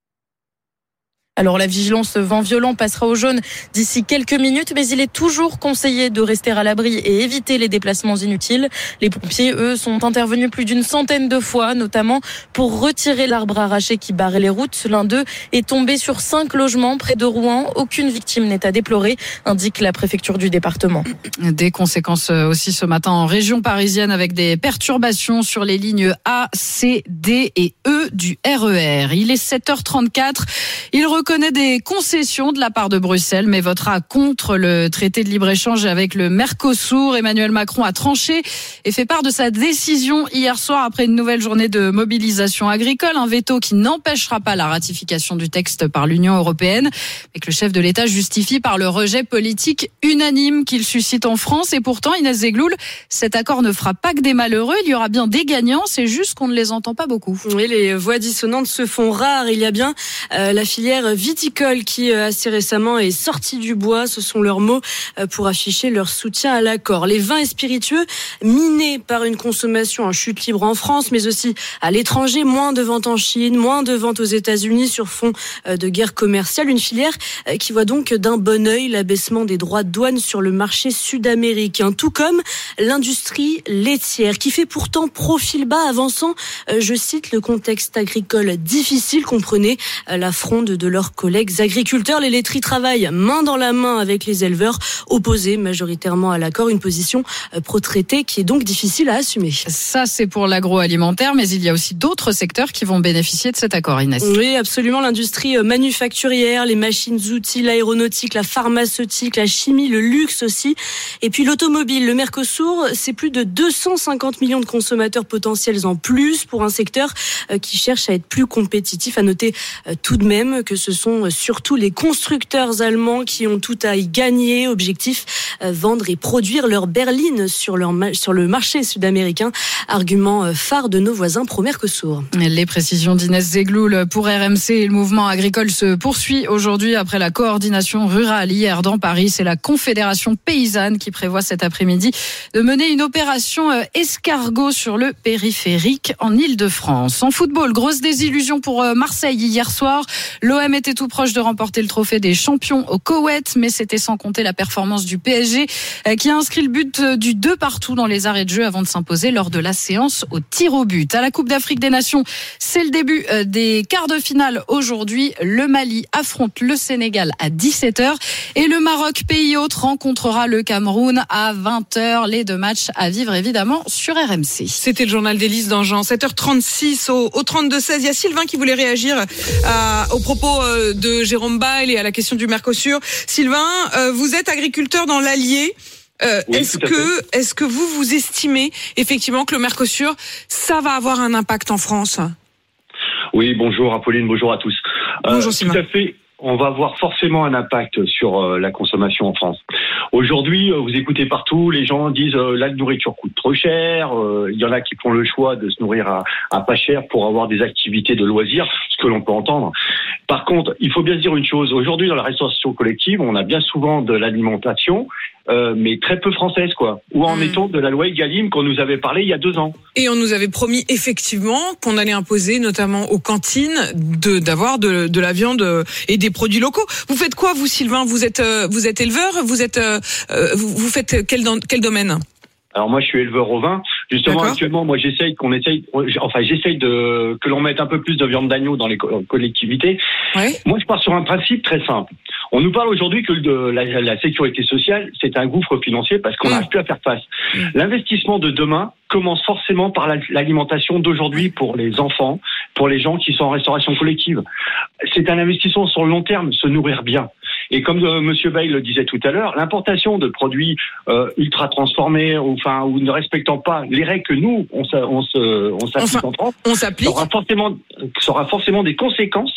Alors la vigilance vent violent passera au jaune d'ici quelques minutes, mais il est toujours conseillé de rester à l'abri et éviter les déplacements inutiles. Les pompiers, eux, sont intervenus plus d'une centaine de fois, notamment pour retirer l'arbre arraché qui barrait les routes. L'un d'eux est tombé sur cinq logements près de Rouen. Aucune victime n'est à déplorer, indique la préfecture du département. Des conséquences aussi ce matin en région parisienne avec des perturbations sur les lignes A, C, D et E du R E R. Il est sept heures trente-quatre. Il connaît des concessions de la part de Bruxelles, mais votera contre le traité de libre-échange avec le Mercosur. Emmanuel Macron a tranché et fait part de sa décision hier soir après une nouvelle journée de mobilisation agricole. Un veto qui n'empêchera pas la ratification du texte par l'Union européenne, mais que le chef de l'État justifie par le rejet politique unanime qu'il suscite en France. Et pourtant, Inès Zegloul, cet accord ne fera pas que des malheureux. Il y aura bien des gagnants, c'est juste qu'on ne les entend pas beaucoup. Oui, les voix dissonantes se font rares. Il y a bien euh, la filière viticole qui assez récemment est sortie du bois, ce sont leurs mots pour afficher leur soutien à l'accord. Les vins et spiritueux minés par une consommation en chute libre en France, mais aussi à l'étranger, moins de ventes en Chine, moins de ventes aux États-Unis sur fond de guerre commerciale. Une filière qui voit donc d'un bon œil l'abaissement des droits de douane sur le marché sud-américain, tout comme l'industrie laitière qui fait pourtant profil bas, avançant, je cite, le contexte agricole difficile, comprenez la fronde de leurs collègues agriculteurs. Les laiteries travaillent main dans la main avec les éleveurs, opposés majoritairement à l'accord, une position pro-traité qui est donc difficile à assumer. Ça, c'est pour l'agroalimentaire, mais il y a aussi d'autres secteurs qui vont bénéficier de cet accord, Inès. Oui, absolument. L'industrie manufacturière, les machines-outils, l'aéronautique, la pharmaceutique, la chimie, le luxe aussi. Et puis l'automobile. Le Mercosur, c'est plus de deux cent cinquante millions de consommateurs potentiels en plus pour un secteur qui cherche à être plus compétitif. À noter tout de même que ce sont surtout les constructeurs allemands qui ont tout à y gagner. Objectif, vendre et produire leur berline sur, leur, sur le marché sud-américain. Argument phare de nos voisins pro-Mercosur. Les précisions d'Inès Zegloul pour R M C. Le mouvement agricole se poursuit aujourd'hui après la coordination rurale hier dans Paris. C'est la Confédération paysanne qui prévoit cet après-midi de mener une opération escargot sur le périphérique en Île-de-France. En football, grosse désillusion pour Marseille hier soir. L'O M était tout proche de remporter le trophée des champions au Koweït, mais c'était sans compter la performance du P S G qui a inscrit le but du deux partout dans les arrêts de jeu avant de s'imposer lors de la séance au tir au but. À la Coupe d'Afrique des Nations, c'est le début des quarts de finale aujourd'hui. Le Mali affronte le Sénégal à dix-sept heures et le Maroc, pays hôte, rencontrera le Cameroun à vingt heures. Les deux matchs à vivre évidemment sur R M C. C'était le journal d'Élise Dangean, sept heures trente-six au, au trente-deux seize. Il y a Sylvain qui voulait réagir à, au propos de Jérôme Bail et à la question du Mercosur. Sylvain, euh, vous êtes agriculteur dans l'Allier. Euh, oui, est-ce que, est-ce que vous vous estimez effectivement que le Mercosur, ça va avoir un impact en France? Oui, bonjour Apolline, bonjour à tous. Bonjour euh, Sylvain. Tout à fait. On va avoir forcément un impact sur euh, la consommation en France. Aujourd'hui, vous écoutez partout, les gens disent euh, la nourriture coûte trop cher. Euh, il y en a qui font le choix de se nourrir à, à pas cher pour avoir des activités de loisirs, ce que l'on peut entendre. Par contre, il faut bien se dire une chose. Aujourd'hui, dans la restauration collective, on a bien souvent de l'alimentation, euh, mais très peu française, quoi. Où en mmh. est-on de la loi Egalim qu'on nous avait parlé il y a deux ans? Et on nous avait promis effectivement qu'on allait imposer, notamment aux cantines, de d'avoir de, de la viande et des produits locaux. Vous faites quoi, vous, Sylvain? Vous êtes euh, vous êtes éleveur? Vous êtes euh, vous, vous faites quel dans, quel domaine? Alors moi, je suis éleveur au vin. Justement, D'accord. actuellement, moi, j'essaye qu'on essaye, enfin, j'essaye de que l'on mette un peu plus de viande d'agneau dans les collectivités. Ouais. Moi, je pars sur un principe très simple. On nous parle aujourd'hui que de la, la sécurité sociale, c'est un gouffre financier parce qu'on n'arrive mmh. plus à faire face. Mmh. L'investissement de demain commence forcément par la, l'alimentation d'aujourd'hui pour les enfants, pour les gens qui sont en restauration collective. C'est un investissement sur le long terme, se nourrir bien. Et comme euh, Monsieur Bay le disait tout à l'heure, l'importation de produits euh, ultra transformés, ou, enfin, ou ne respectant pas les règles que nous, on, on, se, on s'applique enfin, en France, on s'applique. Aura forcément, ça aura forcément des conséquences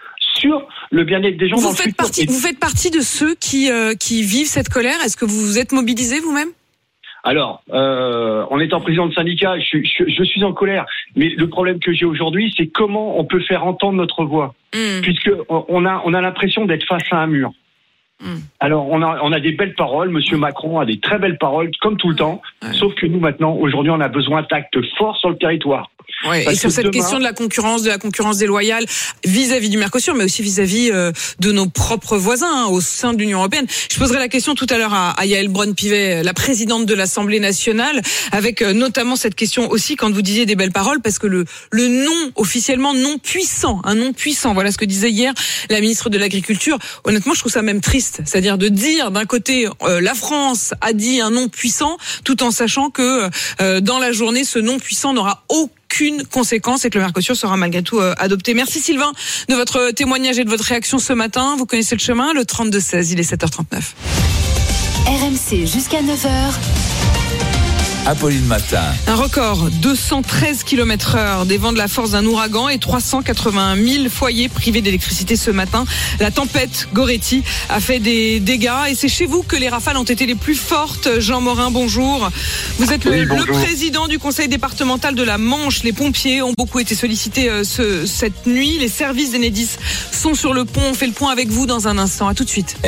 sur le bien-être des gens vous dans le faites futur. Partie, vous faites partie de ceux qui, euh, qui vivent cette colère. Est-ce que vous vous êtes mobilisés vous-même? Alors, euh, en étant président de syndicat, je, je, je suis en colère. Mais le problème que j'ai aujourd'hui, c'est comment on peut faire entendre notre voix, mmh. puisque on a, on a l'impression d'être face à un mur. Mmh. Alors, on a, on a des belles paroles. Monsieur Macron a des très belles paroles, comme tout le temps. Ouais. Sauf que nous, maintenant, aujourd'hui, on a besoin d'actes forts sur le territoire. Ouais, et sur cette demain... question de la concurrence, de la concurrence déloyale vis-à-vis du Mercosur, mais aussi vis-à-vis euh, de nos propres voisins hein, au sein de l'Union européenne. Je poserai la question tout à l'heure à, à Yaël Braun-Pivet, la présidente de l'Assemblée nationale, avec euh, notamment cette question aussi quand vous disiez des belles paroles, parce que le le non officiellement non puissant, un non puissant, voilà ce que disait hier la ministre de l'Agriculture. Honnêtement, je trouve ça même triste, c'est-à-dire de dire d'un côté euh, la France a dit un non puissant, tout en sachant que euh, dans la journée ce non puissant n'aura aucun Qu'une conséquence et que le Mercosur sera malgré tout euh, adopté. Merci Sylvain de votre témoignage et de votre réaction ce matin. Vous connaissez le chemin, le trente-deux seize, il est sept heures trente-neuf. R M C jusqu'à neuf heures. Apolline Matin. Un record, deux cent treize kilomètres heure, des vents de la force d'un ouragan et trois cent quatre-vingt mille foyers privés d'électricité ce matin. La tempête Goretti a fait des dégâts et c'est chez vous que les rafales ont été les plus fortes. Jean Morin, bonjour. Vous êtes oui, le, bonjour. le président du conseil départemental de la Manche. Les pompiers ont beaucoup été sollicités euh, ce, cette nuit. Les services d'Enedis sont sur le pont. On fait le point avec vous dans un instant. À tout de suite.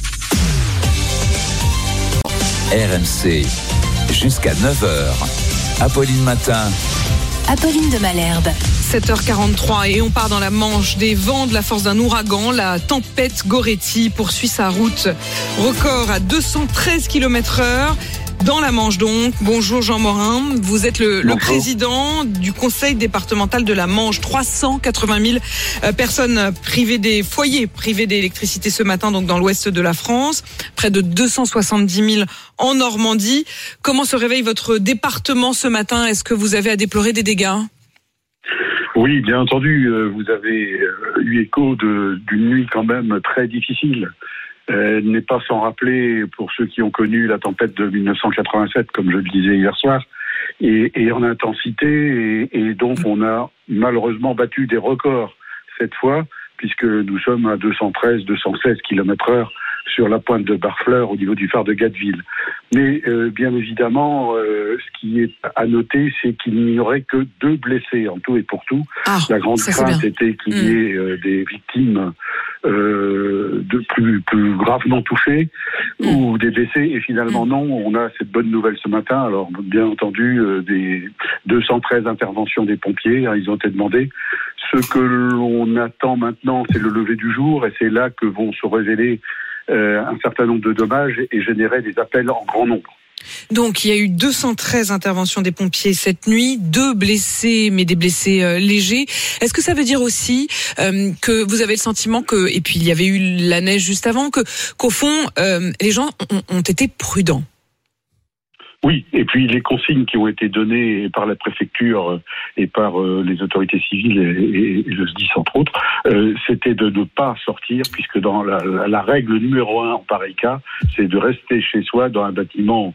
R M C. Jusqu'à neuf heures. Apolline Matin. Apolline de Malherbe. sept heures quarante-trois et on part dans la Manche. Des vents de la force d'un ouragan. La tempête Goretti poursuit sa route. Record à deux cent treize kilomètres heure. Dans la Manche donc. Bonjour Jean Morin, vous êtes le, le président du conseil départemental de la Manche. trois cent quatre-vingt mille personnes privées des foyers, privées d'électricité ce matin donc dans l'ouest de la France. Près de deux cent soixante-dix mille en Normandie. Comment se réveille votre département ce matin? Est-ce que vous avez à déplorer des dégâts? Oui, bien entendu. Vous avez eu écho de, d'une nuit quand même très difficile. Elle n'est pas sans rappeler, pour ceux qui ont connu la tempête de dix-neuf cent quatre-vingt-sept, comme je le disais hier soir, et, et en intensité, et, et donc on a malheureusement battu des records cette fois, puisque nous sommes à deux cent treize, deux cent seize kilomètres heure sur la pointe de Barfleur au niveau du phare de Gatteville. Mais euh, bien évidemment, euh, ce qui est à noter, c'est qu'il n'y aurait que deux blessés en tout et pour tout. Ah, la grande crainte était qu'il y ait euh, des victimes euh, de plus, plus gravement touchées mmh. ou des blessés. Et finalement, mmh. non, on a cette bonne nouvelle ce matin. Alors, bien entendu, euh, des deux cent treize interventions des pompiers, hein, ils ont été demandés. Ce que l'on attend maintenant, c'est le lever du jour, et c'est là que vont se révéler Euh, un certain nombre de dommages et générer des appels en grand nombre. Donc il y a eu deux cent treize interventions des pompiers cette nuit, deux blessés, mais des blessés euh, légers. Est-ce que ça veut dire aussi euh, que vous avez le sentiment que, et puis il y avait eu la neige juste avant, que qu'au fond euh, les gens ont, ont été prudents? Oui, et puis les consignes qui ont été données par la préfecture et par les autorités civiles et, et le S D I S entre autres, euh, c'était de ne pas sortir, puisque dans la, la, la règle numéro un en pareil cas, c'est de rester chez soi dans un bâtiment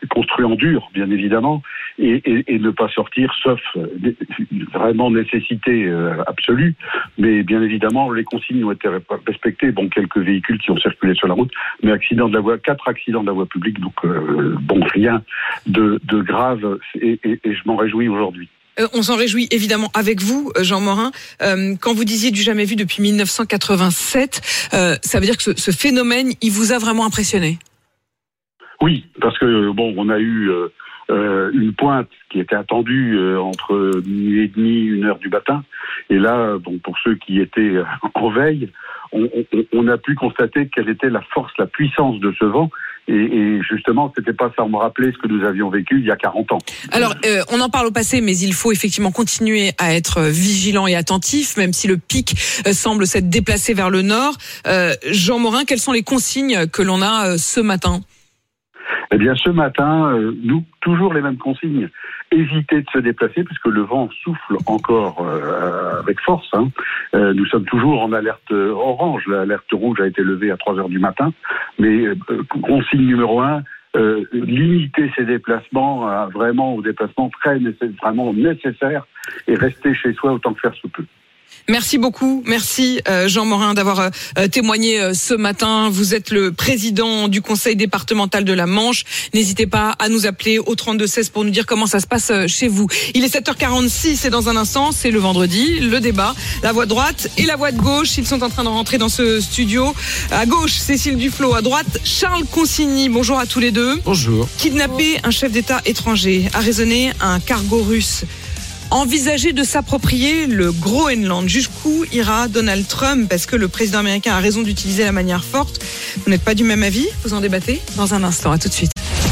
construit en dur, bien évidemment, et, et, et ne pas sortir, sauf vraiment nécessité euh, absolue. Mais bien évidemment, les consignes ont été respectées. Bon, quelques véhicules qui ont circulé sur la route, mais accident de la voie, quatre accidents de la voie publique, donc euh, bon, rien de, de grave, et, et, et je m'en réjouis aujourd'hui. Euh, on s'en réjouit évidemment avec vous, Jean Morin. Euh, quand vous disiez du jamais vu depuis mille neuf cent quatre-vingt-sept, euh, ça veut dire que ce, ce phénomène, il vous a vraiment impressionné? Oui, parce que bon, on a eu euh, euh, une pointe qui était attendue euh, entre minuit et demi, une heure du matin, et là, bon, pour ceux qui étaient en veille, on, on, on a pu constater quelle était la force, la puissance de ce vent. Et, et justement, c'était pas ça me rappeler ce que nous avions vécu il y a quarante ans. Alors, euh, on en parle au passé, mais il faut effectivement continuer à être vigilant et attentif, même si le pic euh, semble s'être déplacé vers le nord. Euh, Jean Morin, quelles sont les consignes que l'on a euh, ce matin ? Eh bien, ce matin, euh, nous, toujours les mêmes consignes. Éviter de se déplacer, puisque le vent souffle encore euh, avec force. Hein. Euh, nous sommes toujours en alerte orange. L'alerte rouge a été levée à trois heures du matin. Mais euh, consigne numéro un, euh, limiter ses déplacements à vraiment aux déplacements très nécessaires, vraiment nécessaires, et rester chez soi autant que faire se peut. Merci beaucoup, merci euh, Jean Morin d'avoir euh, témoigné euh, ce matin. Vous êtes le président du conseil départemental de la Manche. N'hésitez pas à nous appeler au trente-deux seize pour nous dire comment ça se passe euh, chez vous. Il est sept heures quarante-six et dans un instant, c'est le vendredi, le débat, la voix de droite et la voix de gauche. Ils sont en train de rentrer dans ce studio. À gauche, Cécile Duflot, à droite, Charles Consigny. Bonjour à tous les deux. Bonjour. Kidnapper un chef d'État étranger, arraisonner un cargo russe. Envisager de s'approprier le Groenland. Jusqu'où ira Donald Trump? Parce que le président américain a raison d'utiliser la manière forte. Vous n'êtes pas du même avis? Vous en débattez dans un instant. À tout de suite.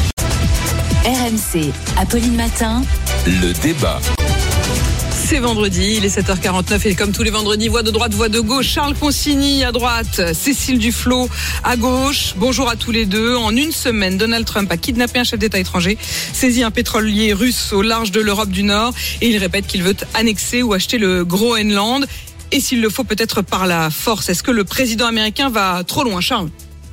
R M C, Apolline Matin. Le débat. C'est vendredi, il est sept heures quarante-neuf et comme tous les vendredis, voix de droite, voix de gauche. Charles Consigny à droite, Cécile Duflot à gauche. Bonjour à tous les deux. En une semaine, Donald Trump a kidnappé un chef d'État étranger, saisi un pétrolier russe au large de l'Europe du Nord et il répète qu'il veut annexer ou acheter le Groenland. Et s'il le faut, peut-être par la force. Est-ce que le président américain va trop loin, Charles ?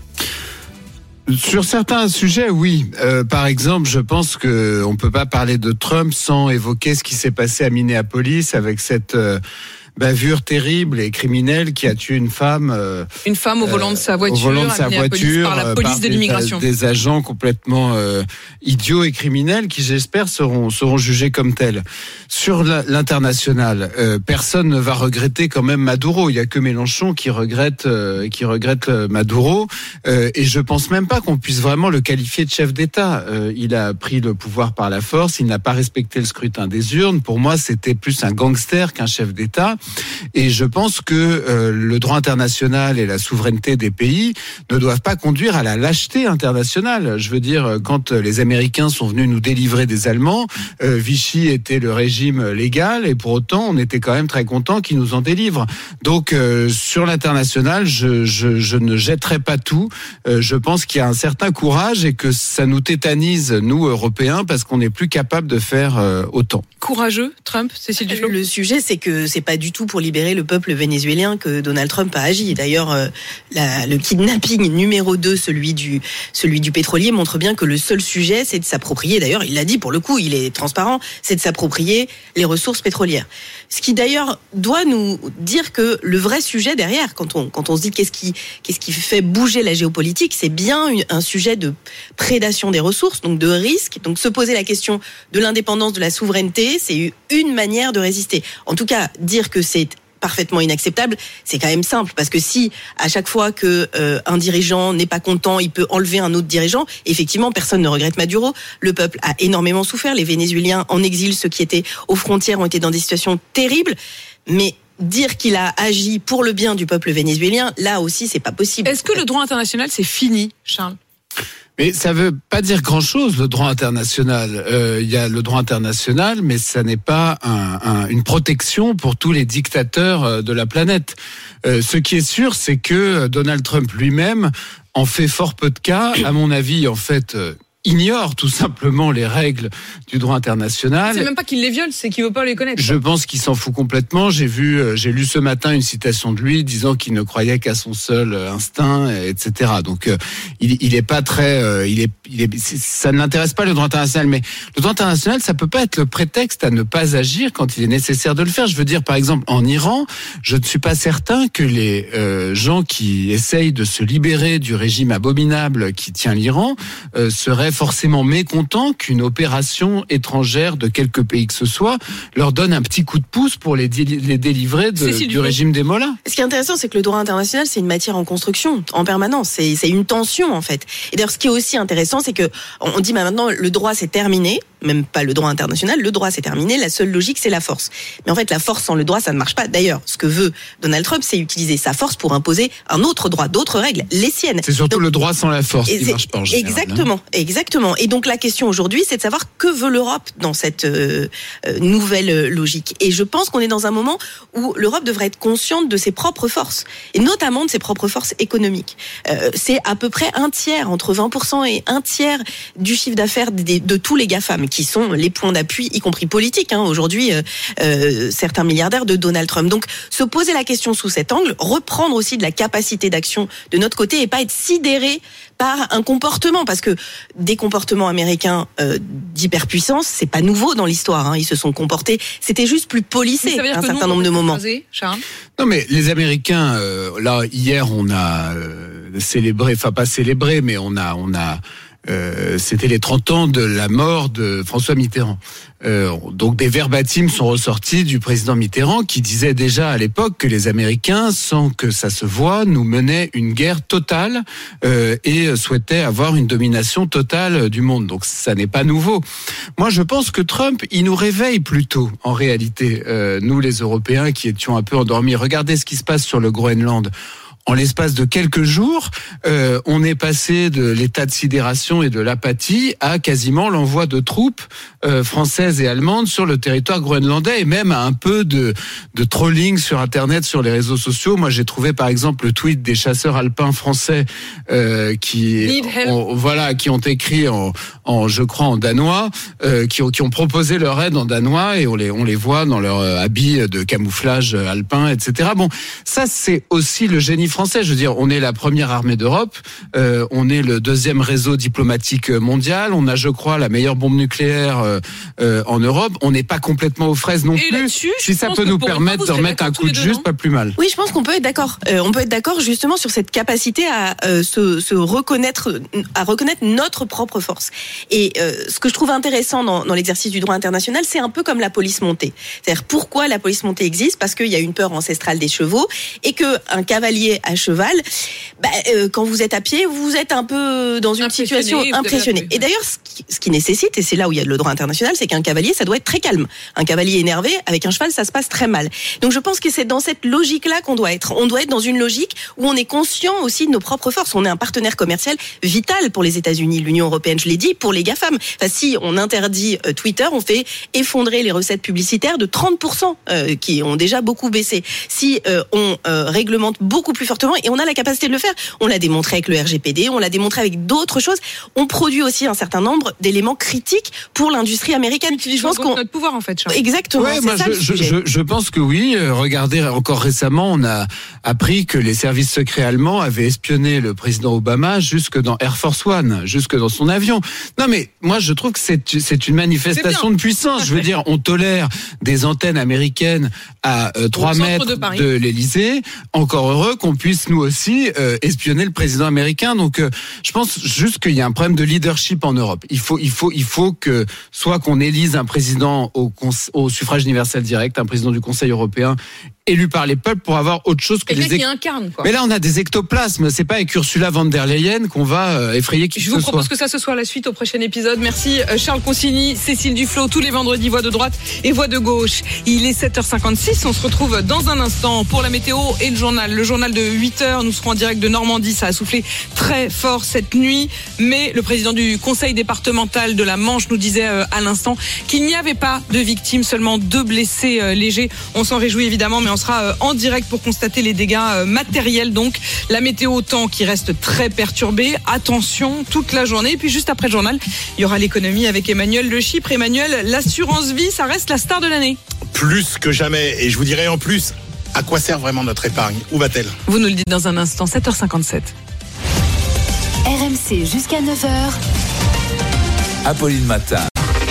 Sur certains sujets, oui. Euh, par exemple, je pense que on peut pas parler de Trump sans évoquer ce qui s'est passé à Minneapolis avec cette euh, bavure terrible et criminelle qui a tué une femme. Euh, une femme au volant de sa voiture, au volant de sa voiture, par la police par de l'immigration. Des, des agents complètement euh, idiots et criminels qui, j'espère, seront seront jugés comme tels. Sur la, l'international, euh, personne ne va regretter quand même Maduro. Il y a que Mélenchon qui regrette euh, qui regrette Maduro. Euh, et je pense même pas qu'on puisse vraiment le qualifier de chef d'État. Euh, il a pris le pouvoir par la force. Il n'a pas respecté le scrutin des urnes. Pour moi, c'était plus un gangster qu'un chef d'État. Et je pense que euh, le droit international et la souveraineté des pays ne doivent pas conduire à la lâcheté internationale. Je veux dire, quand les Américains sont venus nous délivrer des Allemands, euh, Vichy était le régime légal et pour autant, on était quand même très contents qu'ils nous en délivrent. Donc, euh, sur l'international, je, je, je ne jetterai pas tout. Euh, je pense qu'il y a un certain courage et que ça nous tétanise, nous, Européens, parce qu'on n'est plus capable de faire euh, autant. Courageux, Trump, Cécile Duflot. Le sujet, c'est que c'est pas du tout pour libérer le peuple vénézuélien que Donald Trump a agi. D'ailleurs, euh, la, le kidnapping numéro deux, celui du, celui du pétrolier, montre bien que le seul sujet, c'est de s'approprier, d'ailleurs, il l'a dit pour le coup, il est transparent, c'est de s'approprier les ressources pétrolières. Ce qui d'ailleurs doit nous dire que le vrai sujet derrière, quand on, quand on se dit qu'est-ce qui, qu'est-ce qui fait bouger la géopolitique, c'est bien une, un sujet de prédation des ressources, donc de risque. Donc se poser la question de l'indépendance, de la souveraineté, c'est une manière de résister. En tout cas, dire que c'est parfaitement inacceptable, c'est quand même simple, parce que si à chaque fois que euh, un dirigeant n'est pas content, il peut enlever un autre dirigeant, effectivement personne ne regrette Maduro, le peuple a énormément souffert, les Vénézuéliens en exil, ceux qui étaient aux frontières ont été dans des situations terribles, mais dire qu'il a agi pour le bien du peuple vénézuélien, là aussi c'est pas possible. Est-ce que le droit international c'est fini, Charles ? Mais ça veut pas dire grand-chose, le droit international. Euh, il y a le droit international, mais ça n'est pas un, un, une protection pour tous les dictateurs de la planète. Euh, ce qui est sûr, c'est que Donald Trump lui-même en fait fort peu de cas. À mon avis, en fait... Euh, ignore tout simplement les règles du droit international. C'est même pas qu'il les viole, c'est qu'il veut pas les connaître. Je pense qu'il s'en fout complètement. J'ai vu, j'ai lu ce matin une citation de lui disant qu'il ne croyait qu'à son seul instinct, et cetera. Donc, il, il est pas très, il est, il est, ça ne l'intéresse pas le droit international. Mais le droit international, ça peut pas être le prétexte à ne pas agir quand il est nécessaire de le faire. Je veux dire, par exemple, en Iran, je ne suis pas certain que les euh, gens qui essayent de se libérer du régime abominable qui tient l'Iran euh, seraient forcément mécontents qu'une opération étrangère de quelque pays que ce soit leur donne un petit coup de pouce pour les, dé- les délivrer de, du Duflo. régime des mollahs. Ce qui est intéressant, c'est que le droit international, c'est une matière en construction, en permanence. C'est, c'est une tension, en fait. Et d'ailleurs, ce qui est aussi intéressant, c'est que on dit bah, maintenant, le droit, c'est terminé. Même pas le droit international, le droit, c'est terminé. La seule logique, c'est la force. Mais en fait, la force sans le droit, ça ne marche pas. D'ailleurs, ce que veut Donald Trump, c'est utiliser sa force pour imposer un autre droit, d'autres règles, les siennes. C'est surtout donc, le droit sans la force qui marche pas en général. Exactement, hein. exactement. Et donc la question aujourd'hui, c'est de savoir que veut l'Europe dans cette euh, euh, nouvelle logique. Et je pense qu'on est dans un moment où l'Europe devrait être consciente de ses propres forces, et notamment de ses propres forces économiques. Euh, c'est à peu près un tiers, entre vingt pour cent et un tiers du chiffre d'affaires de, de tous les GAFAM, qui sont les points d'appui, y compris politiques, hein, aujourd'hui, euh, euh, certains milliardaires de Donald Trump. Donc, se poser la question sous cet angle, reprendre aussi de la capacité d'action de notre côté et pas être sidéré par un comportement, parce que des comportements américains euh, d'hyperpuissance, c'est pas nouveau dans l'histoire. Hein. Ils se sont comportés, c'était juste plus policé à un certain nombre de moments. Posé, Charles non mais les Américains, euh, là hier on a euh, célébré, enfin pas célébré, mais on a on a Euh, c'était les trente ans de la mort de François Mitterrand. Euh, donc des verbatims sont ressortis du président Mitterrand qui disait déjà à l'époque que les Américains, sans que ça se voie, nous menaient une guerre totale euh, et souhaitaient avoir une domination totale du monde. Donc ça n'est pas nouveau. Moi je pense que Trump, il nous réveille plutôt en réalité, euh, nous les Européens qui étions un peu endormis. Regardez ce qui se passe sur le Groenland. En l'espace de quelques jours, euh, on est passé de l'état de sidération et de l'apathie à quasiment l'envoi de troupes euh, françaises et allemandes sur le territoire groenlandais et même à un peu de, de trolling sur Internet, sur les réseaux sociaux. Moi, j'ai trouvé par exemple le tweet des chasseurs alpins français euh, qui, ont, voilà, qui ont écrit en, en, je crois, en danois, euh, qui, ont, qui ont proposé leur aide en danois et on les, on les voit dans leur habit de camouflage alpin, et cetera. Bon, ça c'est aussi le génie français. Je veux dire, on est la première armée d'Europe, euh, on est le deuxième réseau diplomatique mondial, on a, je crois, la meilleure bombe nucléaire euh, euh, en Europe. On n'est pas complètement aux fraises non Et plus. Si ça peut nous permettre de remettre un coup de juste, pas plus mal. Oui, je pense qu'on peut être d'accord. Euh, on peut être d'accord justement sur cette capacité à euh, se, se reconnaître, à reconnaître notre propre force. Et euh, ce que je trouve intéressant dans, dans l'exercice du droit international, c'est un peu comme la police montée. C'est-à-dire pourquoi la police montée existe ? Parce qu'il y a une peur ancestrale des chevaux et que un cavalier à cheval, bah, euh, quand vous êtes à pied, vous êtes un peu dans une situation impressionnée. Et d'ailleurs, ce qui, ce qui nécessite, et c'est là où il y a le droit international, c'est qu'un cavalier, ça doit être très calme. Un cavalier énervé, avec un cheval, ça se passe très mal. Donc je pense que c'est dans cette logique-là qu'on doit être. On doit être dans une logique où on est conscient aussi de nos propres forces. On est un partenaire commercial vital pour les États-Unis, l'Union européenne, je l'ai dit, pour les GAFAM. Enfin, si on interdit euh, Twitter, on fait effondrer les recettes publicitaires de trente pour cent, euh, qui ont déjà beaucoup baissé. Si euh, on euh, réglemente beaucoup plus fortement, et on a la capacité de le faire. On l'a démontré avec le R G P D, on l'a démontré avec d'autres choses. On produit aussi un certain nombre d'éléments critiques pour l'industrie américaine. Je pense qu'on notre pouvoir en fait. Charles. Exactement. Ouais, c'est moi, ça je, le sujet. je, je pense que oui. Regardez, encore récemment, on a appris que les services secrets allemands avaient espionné le président Obama jusque dans Air Force One, jusque dans son avion. Non, mais moi, je trouve que c'est c'est une manifestation de puissance. Je veux dire, on tolère des antennes américaines à euh, trois mètres de, de l'Élysée. Encore heureux qu'on puisse nous aussi euh, espionner le président américain. Donc, euh, je pense juste qu'il y a un problème de leadership en Europe. Il faut, il faut, il faut que soit qu'on élise un président au, cons- au suffrage universel direct, un président du Conseil européen élu par les peuples pour avoir autre chose que Quelqu'un les. Qui incarne, quoi. Mais là, on a des ectoplasmes. C'est pas avec Ursula von der Leyen qu'on va euh, effrayer qui que Je ce vous propose soit. que ça ce soit la suite au prochain épisode. Merci euh, Charles Consigny, Cécile Duflo, tous les vendredis, voix de droite et voix de gauche. Il est sept heures cinquante-six. On se retrouve dans un instant pour la météo et le journal. Le journal de huit heures. Nous serons en direct de Normandie. Ça a soufflé très fort cette nuit. Mais le président du conseil départemental de la Manche nous disait euh, à l'instant qu'il n'y avait pas de victimes, seulement deux blessés euh, légers. On s'en réjouit évidemment, mais on sera en direct pour constater les dégâts matériels. Donc, la météo au temps qui reste très perturbée. Attention, toute la journée. Et puis, juste après le journal, il y aura l'économie avec Emmanuel Le Chypre. Emmanuel, l'assurance vie, ça reste la star de l'année. Plus que jamais. Et je vous dirais en plus, à quoi sert vraiment notre épargne? Où va-t-elle? Vous nous le dites dans un instant, sept heures cinquante-sept. R M C jusqu'à neuf heures. Apolline Matin.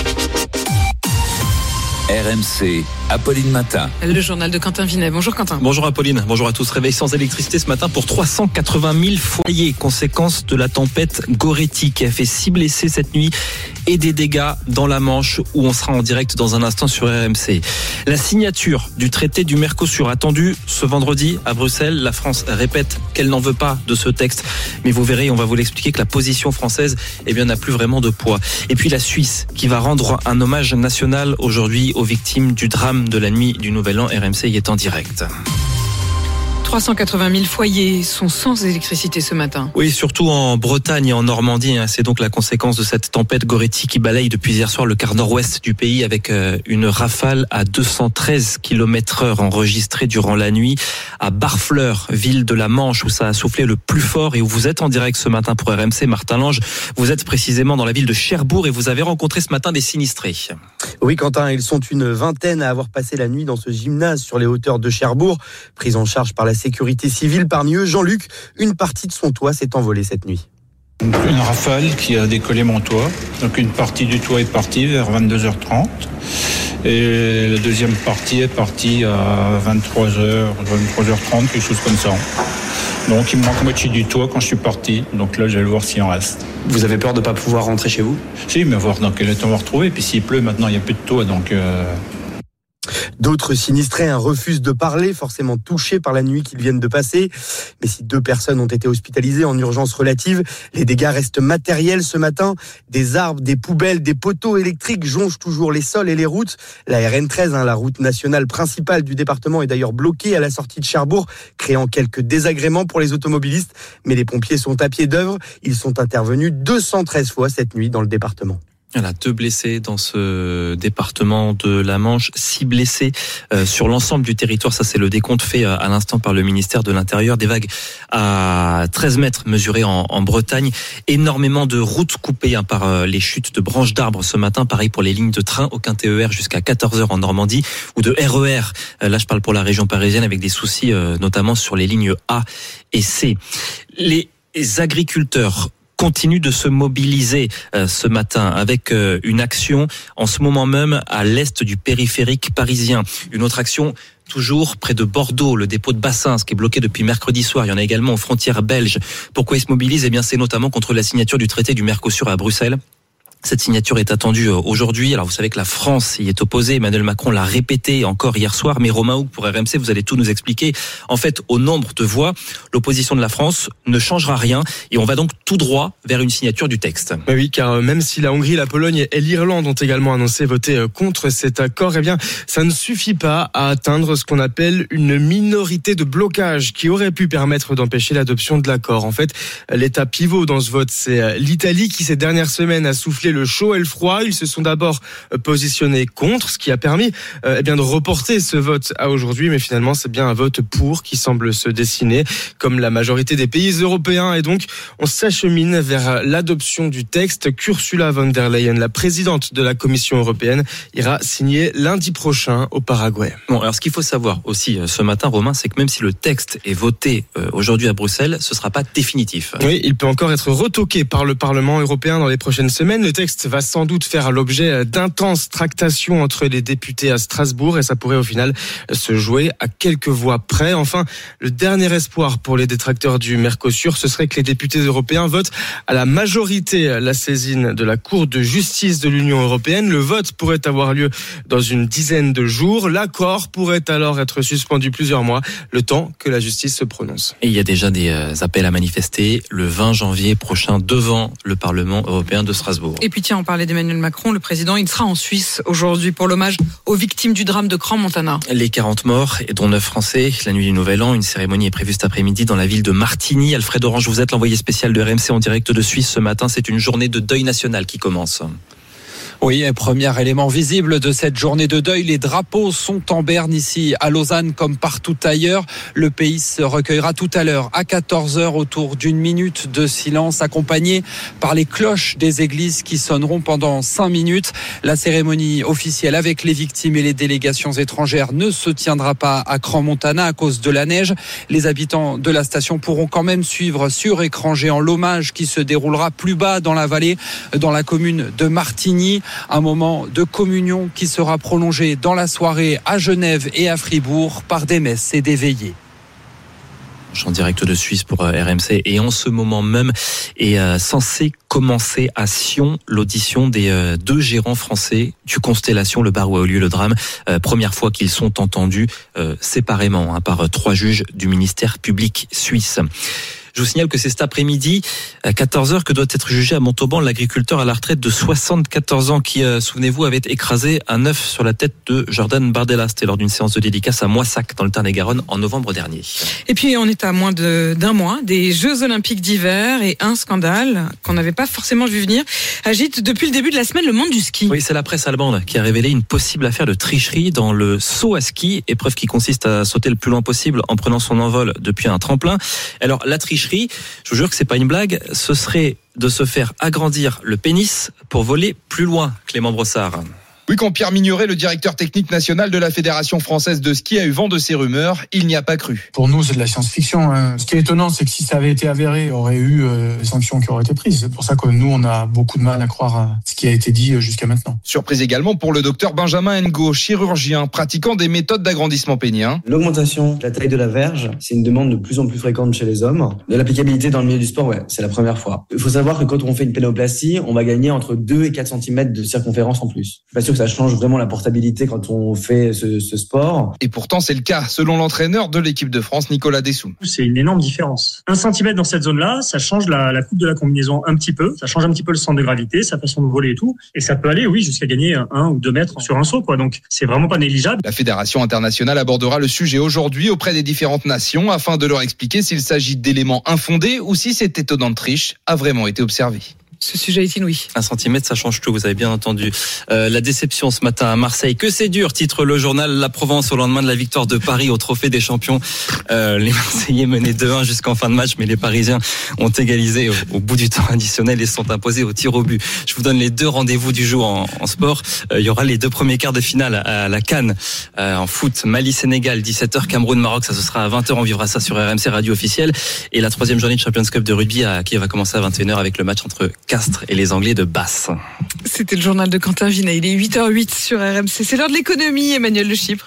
R M C, Apolline Matin. Le journal de Quentin Vinet. Bonjour Quentin. Bonjour Apolline, bonjour à tous. Réveil sans électricité ce matin pour trois cent quatre-vingt mille foyers, conséquence de la tempête Goretti qui a fait six blessés cette nuit et des dégâts dans la Manche où on sera en direct dans un instant sur R M C. La signature du traité du Mercosur attendue ce vendredi à Bruxelles. La France répète qu'elle n'en veut pas de ce texte, mais vous verrez, on va vous l'expliquer que la position française eh bien, n'a plus vraiment de poids. Et puis la Suisse qui va rendre un hommage national aujourd'hui aux victimes du drame de la nuit du Nouvel An. R M C y est en direct. trois cent quatre-vingt mille foyers sont sans électricité ce matin. Oui, surtout en Bretagne et en Normandie. C'est donc la conséquence de cette tempête Goretti qui balaye depuis hier soir le quart nord-ouest du pays avec une rafale à deux cent treize kilomètres heure enregistrée durant la nuit à Barfleur, ville de la Manche où ça a soufflé le plus fort et où vous êtes en direct ce matin pour R M C. Martin Lange, vous êtes précisément dans la ville de Cherbourg et vous avez rencontré ce matin des sinistrés. Oui Quentin, ils sont une vingtaine à avoir passé la nuit dans ce gymnase sur les hauteurs de Cherbourg, pris en charge par la sécurité civile. Parmi eux, Jean-Luc, une partie de son toit s'est envolée cette nuit. Une rafale qui a décollé mon toit. Donc une partie du toit est partie vers vingt-deux heures trente. Et la deuxième partie est partie à vingt-trois heures, vingt-trois heures trente, quelque chose comme ça. Donc il me manque moitié du toit quand je suis parti. Donc là, je vais voir s'il en reste. Vous avez peur de ne pas pouvoir rentrer chez vous? Si, mais voir dans quel état on va retrouver. Puis s'il pleut, maintenant, il n'y a plus de toit. Donc... Euh... D'autres sinistrés hein, refusent de parler, forcément touchés par la nuit qu'ils viennent de passer. Mais si deux personnes ont été hospitalisées en urgence relative, les dégâts restent matériels ce matin. Des arbres, des poubelles, des poteaux électriques jonchent toujours les sols et les routes. La R N treize, hein, la route nationale principale du département, est d'ailleurs bloquée à la sortie de Cherbourg, créant quelques désagréments pour les automobilistes. Mais les pompiers sont à pied d'œuvre. Ils sont intervenus deux cent treize fois cette nuit dans le département. Voilà, deux blessés dans ce département de la Manche, six blessés euh, sur l'ensemble du territoire. Ça, c'est le décompte fait à l'instant par le ministère de l'Intérieur. Des vagues à treize mètres mesurées en, en Bretagne. Énormément de routes coupées hein, par euh, les chutes de branches d'arbres ce matin. Pareil pour les lignes de train, aucun T E R jusqu'à quatorze heures en Normandie ou de R E R. Euh, là, je parle pour la région parisienne avec des soucis euh, notamment sur les lignes A et C. Les agriculteurs continue de se mobiliser euh, ce matin avec euh, une action en ce moment même à l'est du périphérique parisien. Une autre action toujours près de Bordeaux, le dépôt de Bassins qui est bloqué depuis mercredi soir. Il y en a également aux frontières belges. Pourquoi ils se mobilisent? Eh bien, c'est notamment contre la signature du traité du Mercosur à Bruxelles. Cette signature est attendue aujourd'hui. Alors vous savez que la France y est opposée. Emmanuel Macron l'a répété encore hier soir. Mais Romain Houck pour R M C, vous allez tout nous expliquer. En fait, au nombre de voix, l'opposition de la France ne changera rien. Et on va donc tout droit vers une signature du texte. Bah oui, car même si la Hongrie, la Pologne et l'Irlande ont également annoncé voter contre cet accord, eh bien, ça ne suffit pas à atteindre ce qu'on appelle une minorité de blocage qui aurait pu permettre d'empêcher l'adoption de l'accord. En fait, l'état pivot dans ce vote, c'est l'Italie qui, ces dernières semaines, a soufflé le chaud et le froid. Ils se sont d'abord positionnés contre, ce qui a permis euh, eh bien de reporter ce vote à aujourd'hui. Mais finalement, c'est bien un vote pour qui semble se dessiner, comme la majorité des pays européens. Et donc, on s'achemine vers l'adoption du texte. Ursula von der Leyen, la présidente de la Commission européenne, ira signer lundi prochain au Paraguay. Bon, alors ce qu'il faut savoir aussi ce matin, Romain, c'est que même si le texte est voté aujourd'hui à Bruxelles, ce ne sera pas définitif. Oui, il peut encore être retoqué par le Parlement européen dans les prochaines semaines. Le texte va sans doute faire l'objet d'intenses tractations entre les députés à Strasbourg et ça pourrait au final se jouer à quelques voix près. Enfin, le dernier espoir pour les détracteurs du Mercosur, ce serait que les députés européens votent à la majorité la saisine de la Cour de justice de l'Union européenne. Le vote pourrait avoir lieu dans une dizaine de jours. L'accord pourrait alors être suspendu plusieurs mois, le temps que la justice se prononce. Et il y a déjà des appels à manifester le vingt janvier prochain devant le Parlement européen de Strasbourg. Et puis tiens, on parlait d'Emmanuel Macron, le président, il sera en Suisse aujourd'hui pour l'hommage aux victimes du drame de Crans-Montana. Les quarante morts, et dont neuf Français, la nuit du Nouvel An. Une cérémonie est prévue cet après-midi dans la ville de Martigny. Alfred Orange, vous êtes l'envoyé spécial de R M C en direct de Suisse ce matin. C'est une journée de deuil national qui commence. Oui, premier élément visible de cette journée de deuil, les drapeaux sont en berne ici à Lausanne comme partout ailleurs. Le pays se recueillera tout à l'heure à quatorze heures autour d'une minute de silence accompagnée par les cloches des églises qui sonneront pendant cinq minutes. La cérémonie officielle avec les victimes et les délégations étrangères ne se tiendra pas à Crans-Montana à cause de la neige. Les habitants de la station pourront quand même suivre sur écran géant l'hommage qui se déroulera plus bas dans la vallée, dans la commune de Martigny. Un moment de communion qui sera prolongé dans la soirée à Genève et à Fribourg par des messes et des veillées. En direct de Suisse pour R M C et en ce moment même est censé commencer à Sion l'audition des deux gérants français du Constellation, le bar où a eu lieu le drame. Première fois qu'ils sont entendus séparément hein, par trois juges du ministère public suisse. Je vous signale que c'est cet après-midi, à quatorze heures, que doit être jugé à Montauban l'agriculteur à la retraite de soixante-quatorze ans qui, euh, souvenez-vous, avait écrasé un œuf sur la tête de Jordan Bardella. C'était lors d'une séance de dédicace à Moissac, dans le Tarn-et-Garonne, en novembre dernier. Et puis, on est à moins de, d'un mois des Jeux Olympiques d'hiver et un scandale qu'on n'avait pas forcément vu venir agite depuis le début de la semaine le monde du ski. Oui, c'est la presse allemande qui a révélé une possible affaire de tricherie dans le saut à ski, épreuve qui consiste à sauter le plus loin possible en prenant son envol depuis un tremplin. Alors, la tricherie, je vous jure que c'est pas une blague, ce serait de se faire agrandir le pénis pour voler plus loin, Clément Brossard. Oui, quand Pierre Mignoret, le directeur technique national de la Fédération française de ski, a eu vent de ces rumeurs, il n'y a pas cru. Pour nous, c'est de la science-fiction. Hein. Ce qui est étonnant, c'est que si ça avait été avéré, il y aurait eu euh, des sanctions qui auraient été prises. C'est pour ça que nous, on a beaucoup de mal à croire à ce qui a été dit jusqu'à maintenant. Surprise également pour le docteur Benjamin Ngo, chirurgien, pratiquant des méthodes d'agrandissement pénien. L'augmentation de la taille de la verge, c'est une demande de plus en plus fréquente chez les hommes. De l'applicabilité dans le milieu du sport, ouais, c'est la première fois. Il faut savoir que quand on fait une pénoplastie, on va gagner entre deux et quatre centimètres de circonférence en plus. Je suis pas sûr que ça change vraiment la portabilité quand on fait ce, ce sport. Et pourtant, c'est le cas, selon l'entraîneur de l'équipe de France, Nicolas Dessoum. C'est une énorme différence. Un centimètre dans cette zone-là, ça change la, la coupe de la combinaison un petit peu, ça change un petit peu le centre de gravité, sa façon de voler et tout, et ça peut aller, oui, jusqu'à gagner un ou deux mètres sur un saut, quoi. Donc, c'est vraiment pas négligeable. La Fédération internationale abordera le sujet aujourd'hui auprès des différentes nations afin de leur expliquer s'il s'agit d'éléments infondés ou si cette étonnante triche a vraiment été observée. Ce sujet est inouï. Un centimètre, ça change tout, vous avez bien entendu. Euh, la déception ce matin à Marseille. Que c'est dur, titre le journal La Provence au lendemain de la victoire de Paris au Trophée des Champions. Euh, les Marseillais menaient deux un jusqu'en fin de match, mais les Parisiens ont égalisé au, au bout du temps additionnel et se sont imposés au tir au but. Je vous donne les deux rendez-vous du jour en, en sport. Euh, il y aura les deux premiers quarts de finale à la CAN euh, en foot. Mali-Sénégal, dix-sept heures. Cameroun-Maroc, ça ce sera à vingt heures. On vivra ça sur R M C Radio officielle. Et la troisième journée de Champions Cup de rugby à, qui va commencer à vingt et une heures avec le match entre Castres et les Anglais de Basse. C'était le journal de Quentin Vinet. Il est huit heures huit sur R M C. C'est l'heure de l'économie, Emmanuel Le Chypre.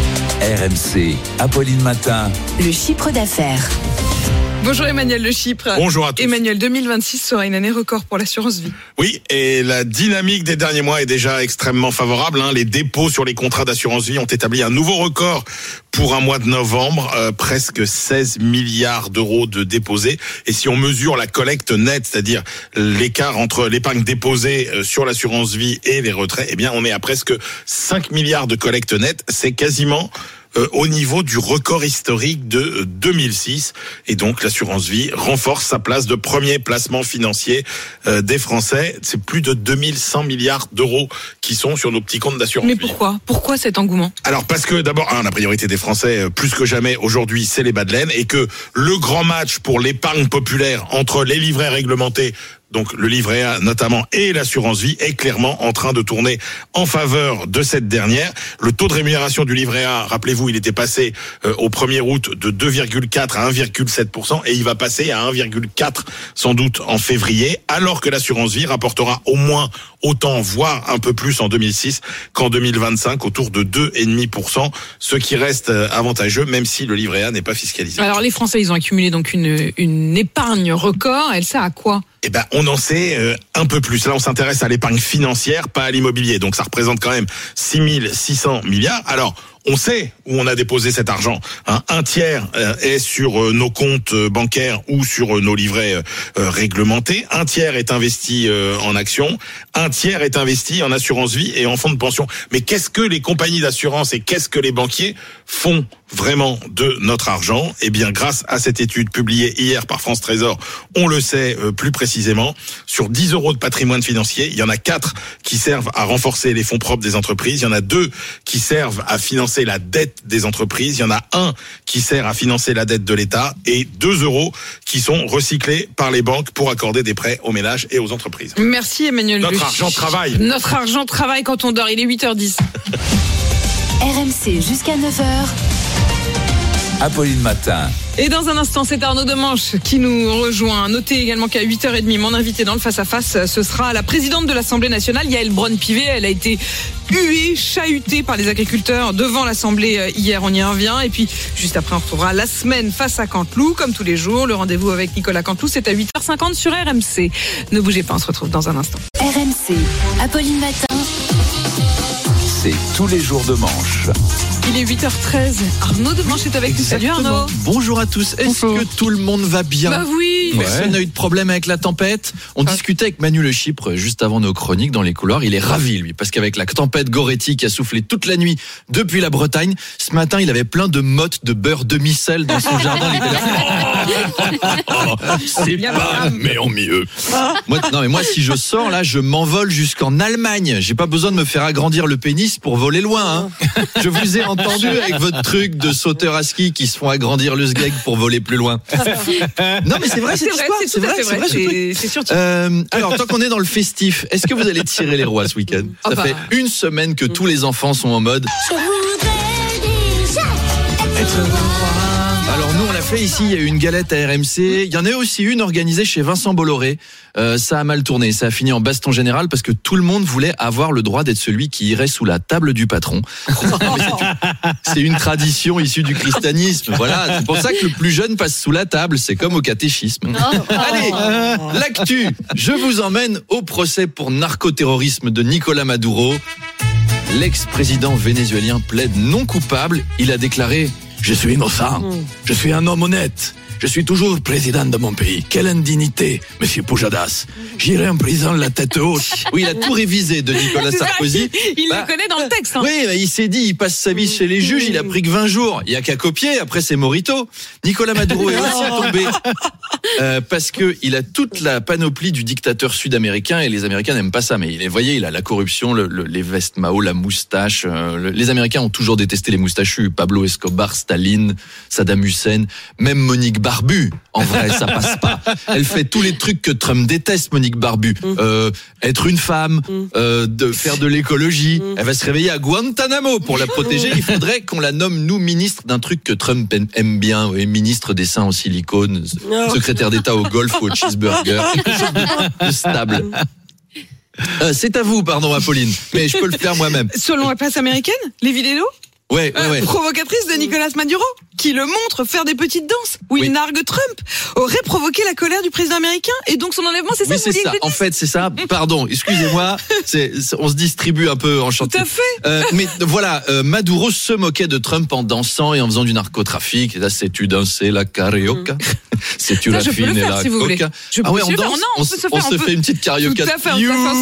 R M C, Apolline Matin. Le chiffre d'affaires. Bonjour Emmanuel Le Chypre. Bonjour à tous. Emmanuel, deux mille vingt-six sera une année record pour l'assurance vie. Oui, et la dynamique des derniers mois est déjà extrêmement favorable. Hein. Les dépôts sur les contrats d'assurance vie ont établi un nouveau record pour un mois de novembre, euh, presque seize milliards d'euros de déposés. Et si on mesure la collecte nette, c'est-à-dire l'écart entre l'épargne déposée sur l'assurance vie et les retraits, eh bien on est à presque cinq milliards de collecte nette. C'est quasiment Euh, au niveau du record historique de deux mille six. Et donc, l'assurance vie renforce sa place de premier placement financier euh, des Français. C'est plus de deux mille cent milliards d'euros qui sont sur nos petits comptes d'assurance vie. Mais pourquoi ? Pourquoi cet engouement ? Alors, parce que d'abord, un, la priorité des Français, euh, plus que jamais aujourd'hui, c'est les bas de laine. Et que le grand match pour l'épargne populaire entre les livrets réglementés, donc le livret A notamment, et l'assurance vie est clairement en train de tourner en faveur de cette dernière. Le taux de rémunération du livret A, rappelez-vous, il était passé euh, au premier août de deux virgule quatre à un virgule sept pour cent et il va passer à un virgule quatre sans doute en février, alors que l'assurance vie rapportera au moins autant, voire un peu plus en deux mille six qu'en deux mille vingt-cinq, autour de deux virgule cinq pour cent, ce qui reste avantageux même si le livret A n'est pas fiscalisé. Alors les Français, ils ont accumulé donc une, une épargne record, elle sert à quoi ? Eh ben, on en sait euh, un peu plus. Là, on s'intéresse à l'épargne financière, pas à l'immobilier. Donc, ça représente quand même six mille six cents milliards. Alors, on sait où on a déposé cet argent. Hein. Un tiers euh, est sur euh, nos comptes euh, bancaires ou sur euh, nos livrets euh, réglementés. Un tiers est investi euh, en actions. Un tiers est investi en assurance vie et en fonds de pension. Mais qu'est-ce que les compagnies d'assurance et qu'est-ce que les banquiers font vraiment de notre argent? Eh bien, grâce à cette étude publiée hier par France Trésor, on le sait euh, plus précisément. Sur dix euros de patrimoine financier, il y en a quatre qui servent à renforcer les fonds propres des entreprises. Il y en a deux qui servent à financer la dette des entreprises. Il y en a un qui sert à financer la dette de l'État et deux euros qui sont recyclés par les banques pour accorder des prêts aux ménages et aux entreprises. Merci Emmanuel. Notre Luc. argent travaille. Notre argent travaille quand on dort. Il est huit heures dix. R M C jusqu'à neuf heures. Apolline Matin. Et dans un instant, c'est Arnaud Demanche qui nous rejoint. Notez également qu'à huit heures trente, mon invité dans le face-à-face, ce sera la présidente de l'Assemblée nationale, Yaël Braun-Pivet. Elle a été huée, chahutée par les agriculteurs devant l'Assemblée hier, on y revient. Et puis, juste après, on retrouvera la semaine face à Canteloup, comme tous les jours. Le rendez-vous avec Nicolas Canteloup, c'est à huit heures cinquante sur R M C. Ne bougez pas, on se retrouve dans un instant. R M C, Apolline Matin. C'est tous les jours de manche. Il est huit heures treize. Arnaud Demanche est avec nous. Salut Arnaud. Bonjour à tous. Est-ce Bonjour. que tout le monde va bien? Bah oui. Personne n'a eu de problème avec la tempête. On ah. discutait avec Manu Le Chypre juste avant nos chroniques dans les couloirs. Il est ravi, lui, parce qu'avec la tempête Goretti qui a soufflé toute la nuit depuis la Bretagne, ce matin, il avait plein de mottes de beurre demi-sel dans son jardin. Il était là. Oh, c'est pas, mais en mieux. Moi, non, mais moi, si je sors là, je m'envole jusqu'en Allemagne. J'ai pas besoin de me faire agrandir le pénis pour voler loin. Hein. Je vous ai entendu avec votre truc de sauteurs à ski qui se font agrandir le sgeg pour voler plus loin. Non, mais c'est vrai, cette c'est histoire. Vrai, c'est, c'est, vrai, c'est vrai, c'est vrai. C'est sûr. Euh, alors, tant qu'on est dans le festif, est-ce que vous allez tirer les rois ce week-end? Ça oh bah. fait une semaine que tous les enfants sont en mode. Je voudrais déjà être roi. Alors nous on l'a fait ici, il y a eu une galette à R M C, il y en a aussi une organisée chez Vincent Bolloré. Euh, ça a mal tourné, ça a fini en baston général parce que tout le monde voulait avoir le droit d'être celui qui irait sous la table du patron. C'est une tradition issue du christianisme, voilà, c'est pour ça que le plus jeune passe sous la table, c'est comme au catéchisme. Allez, l'actu, je vous emmène au procès pour narcoterrorisme de Nicolás Maduro. L'ex-président vénézuélien plaide non coupable, il a déclaré: je suis innocent, je suis un homme honnête, je suis toujours président de mon pays. Quelle indignité, monsieur Pujadas. J'irai en prison la tête haute. Oui, il a tout révisé de Nicolas Sarkozy. Il bah, le connaît dans le texte. Hein. Oui, bah, il s'est dit, il passe sa vie chez les juges, il a pris que vingt jours. Il n'y a qu'à copier, après c'est Morito. Nicolas Maduro est aussi tombé. Euh, parce que il a toute la panoplie du dictateur sud-américain et les Américains n'aiment pas ça. Mais vous voyez, il a la corruption, le, le, les vestes Mao, la moustache. Euh, le, les Américains ont toujours détesté les moustachus. Pablo Escobar, Staline, Saddam Hussein, même Monique Barbu. En vrai, ça passe pas. Elle fait tous les trucs que Trump déteste, Monique Barbu. Euh, être une femme, euh, de faire de l'écologie. Elle va se réveiller à Guantanamo pour la protéger. Il faudrait qu'on la nomme, nous, ministre d'un truc que Trump aime bien. Oui, ministre des seins en silicone, secrétaire d'État au golf ou au cheeseburger. Quelque chose de, de stable. Euh, c'est à vous, pardon, Apolline. Mais je peux le faire moi-même. Selon la presse américaine, les vidéos Ouais, ouais, ouais. Euh, provocatrice de Nicolás Maduro, qui le montre faire des petites danses où oui. il nargue Trump, aurait provoqué la colère du président américain et donc son enlèvement, c'est ça? Oui, c'est ça. En fait, c'est ça. Pardon, excusez-moi. C'est, on se distribue un peu en chantant. Tout à fait. Euh, mais voilà, euh, Maduro se moquait de Trump en dansant et en faisant du narcotrafic. Et là, sais-tu danser la carioca? Mmh. Sais-tu la fine et la si vous coca? Je ah ouais, on danse. Non, on, on, se, on se fait une petite carioca. Tout à fait.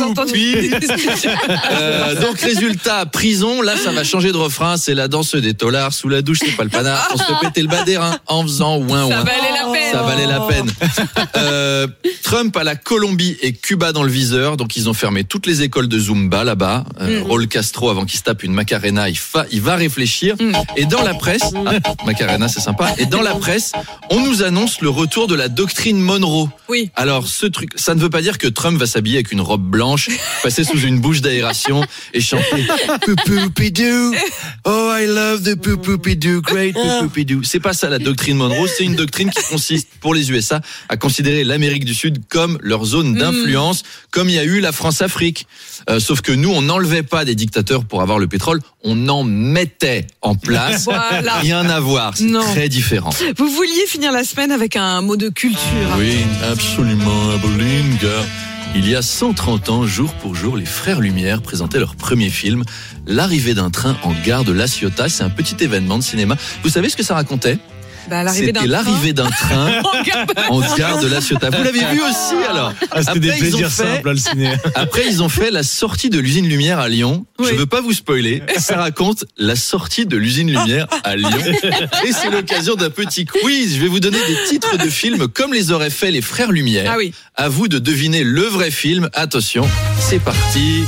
euh, donc résultat, prison. Là, ça va changer de refrain. C'est la danse des tolards sous la douche, c'est pas le panard. On se fait péter le bas des reins en faisant ouin ouin. Ça valait la peine. Ça valait la peine. Euh, Trump a la Colombie et Cuba dans le viseur, donc ils ont fermé toutes les écoles de Zumba là-bas. Euh, mm. Raúl Castro, avant qu'il se tape une Macarena, il, fa, il va réfléchir. Mm. Et dans la presse, ah, Macarena c'est sympa. Et dans la presse, on nous annonce le retour de la doctrine Monroe. Oui. Alors ce truc, ça ne veut pas dire que Trump va s'habiller avec une robe blanche, passer sous une bouche d'aération et chanter Pou-pou-pidou. Oh I love the pou-pou-pidou, great pou-pou-pidou. C'est pas ça la doctrine Monroe, c'est une doctrine qui consiste pour les U S A à considérer l'Amérique du Sud comme leur zone d'influence, mmh. comme il y a eu la France-Afrique. Euh, sauf que nous, on n'enlevait pas des dictateurs pour avoir le pétrole, on en mettait en place. Voilà. Rien à voir, c'est non. très différent. Vous vouliez finir la semaine avec un mot de culture. Oui, absolument, Apolline, car il y a cent trente ans, jour pour jour, les Frères Lumière présentaient leur premier film, L'arrivée d'un train en gare de La Ciotat. C'est un petit événement de cinéma. Vous savez ce que ça racontait ? Bah, l'arrivée C'était d'un l'arrivée d'un train en gare de La Ciotat. Vous l'avez vu aussi alors? Ah, c'était des plaisirs simples, le ciné. Après, ils ont fait la sortie de l'usine Lumière à Lyon. Oui. Je veux pas vous spoiler. Ça raconte la sortie de l'usine Lumière à Lyon. Et c'est l'occasion d'un petit quiz. Je vais vous donner des titres de films comme les auraient fait les frères Lumière. Ah oui. À vous de deviner le vrai film. Attention, c'est parti.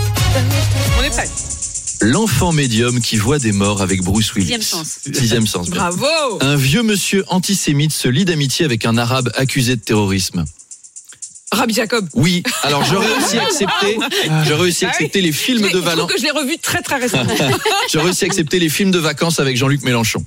On est prêts. L'enfant médium qui voit des morts avec Bruce Willis. Sixième sens. Sixième sens. bien. Bravo. Un vieux monsieur antisémite se lie d'amitié avec un arabe accusé de terrorisme. Rabbi Jacob. Oui, alors j'aurais aussi accepté, j'aurais aussi Ah oui. accepté les films Mais de il trouve Valence. que je l'ai revu très très récemment. J'aurais aussi accepté les films de vacances avec Jean-Luc Mélenchon.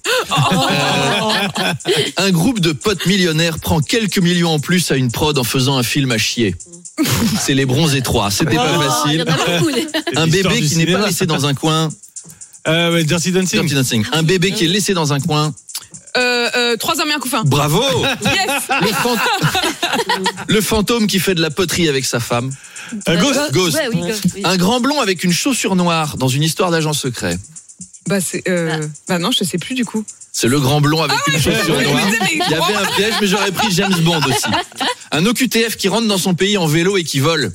Euh, un groupe de potes millionnaires prend quelques millions en plus à une prod en faisant un film à chier. C'est les Bronzés trois, c'était pas Oh, facile. il y en a beaucoup, les- Un l'histoire bébé du qui n'est pas cinéma. laissé dans un coin. Euh, ouais, Dirty Dancing. Dirty Dancing. Un bébé qui est laissé dans un coin. Euh, euh, trois hommes et un couffin. Bravo. Yes. Le, fant- le fantôme qui fait de la poterie avec sa femme. Euh, Ghost. Ghost. Ouais, oui, Ghost, oui. Un grand blond avec une chaussure noire dans une histoire d'agent secret. Bah c'est. Euh... Bah non, je sais plus du coup. C'est le grand blond avec une chaussure oui, noire. mais c'est- mais- Il y avait un piège, mais j'aurais pris James Bond aussi. Un O Q T F qui rentre dans son pays en vélo et qui vole.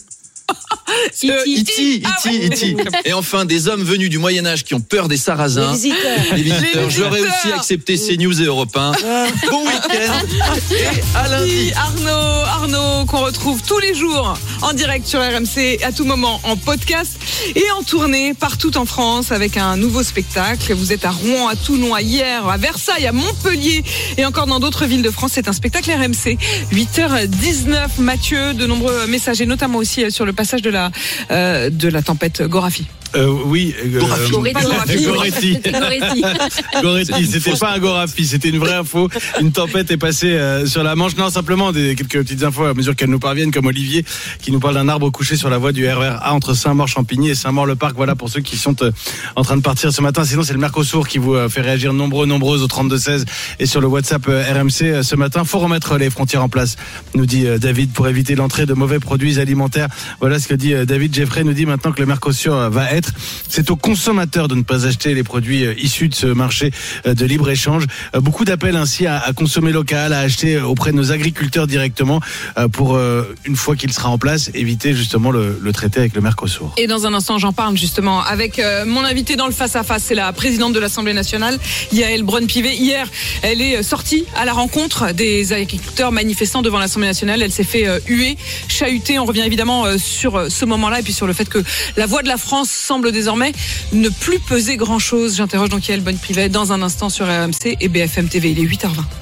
E Euh, E T, Ah E T, ouais. E T. Et enfin, des hommes venus du Moyen-Âge qui ont peur des sarrasins. Les visiteurs. Les visiteurs. Les J'aurais visiteurs. aussi accepté CNews et Europe un. Bon week-end. Et à lundi. Arnaud, Arnaud, qu'on retrouve tous les jours en direct sur R M C, à tout moment en podcast et en tournée partout en France avec un nouveau spectacle. Vous êtes à Rouen, à Toulon, à Hyères, à Versailles, à Montpellier et encore dans d'autres villes de France. C'est un spectacle R M C. huit heures dix-neuf. Mathieu, de nombreux messages et notamment aussi sur le passage de la, euh, de la tempête Gorafi. Euh, oui. euh, Gorafi. euh, Pas Gorafi. Goretti. C'était Goretti. Goretti, C'est une c'était fausse- pas un Gorafi, c'était une vraie info. Une tempête est passée euh, sur la Manche. Non, simplement des quelques petites infos à mesure qu'elles nous parviennent, comme Olivier qui nous parle d'un arbre couché sur la voie du R E R A entre Saint-Maur-Champigny et Saint-Maur-le-Parc. Voilà pour ceux qui sont euh, en train de partir ce matin. Sinon, c'est le Mercosur qui vous euh, fait réagir nombreux, nombreuses au trente-deux seize et sur le WhatsApp euh, R M C euh, ce matin. Faut remettre les frontières en place, nous dit euh, David, pour éviter l'entrée de mauvais produits alimentaires. Voilà ce que dit euh, David. Jeffrey nous dit maintenant que le Mercosur euh, va être. C'est aux consommateurs de ne pas acheter les produits euh, issus de ce marché euh, de libre-échange. Euh, beaucoup d'appels ainsi à, à consommer local, à acheter auprès de nos agriculteurs directement euh, pour, euh, une fois qu'il sera en place, éviter justement le, le traité avec le Mercosur. Et dans un instant, j'en parle justement avec euh, mon invité dans le face-à-face. C'est la présidente de l'Assemblée nationale, Yael Braun-Pivet. Hier, elle est sortie à la rencontre des agriculteurs manifestants devant l'Assemblée nationale. Elle s'est fait euh, huer, chahuter. On revient évidemment euh, sur euh, ce moment-là et puis sur le fait que la voix de la France semble désormais ne plus peser grand-chose. J'interroge donc Yael Braun-Pivet dans un instant sur R M C et B F M T V. Il est huit heures vingt.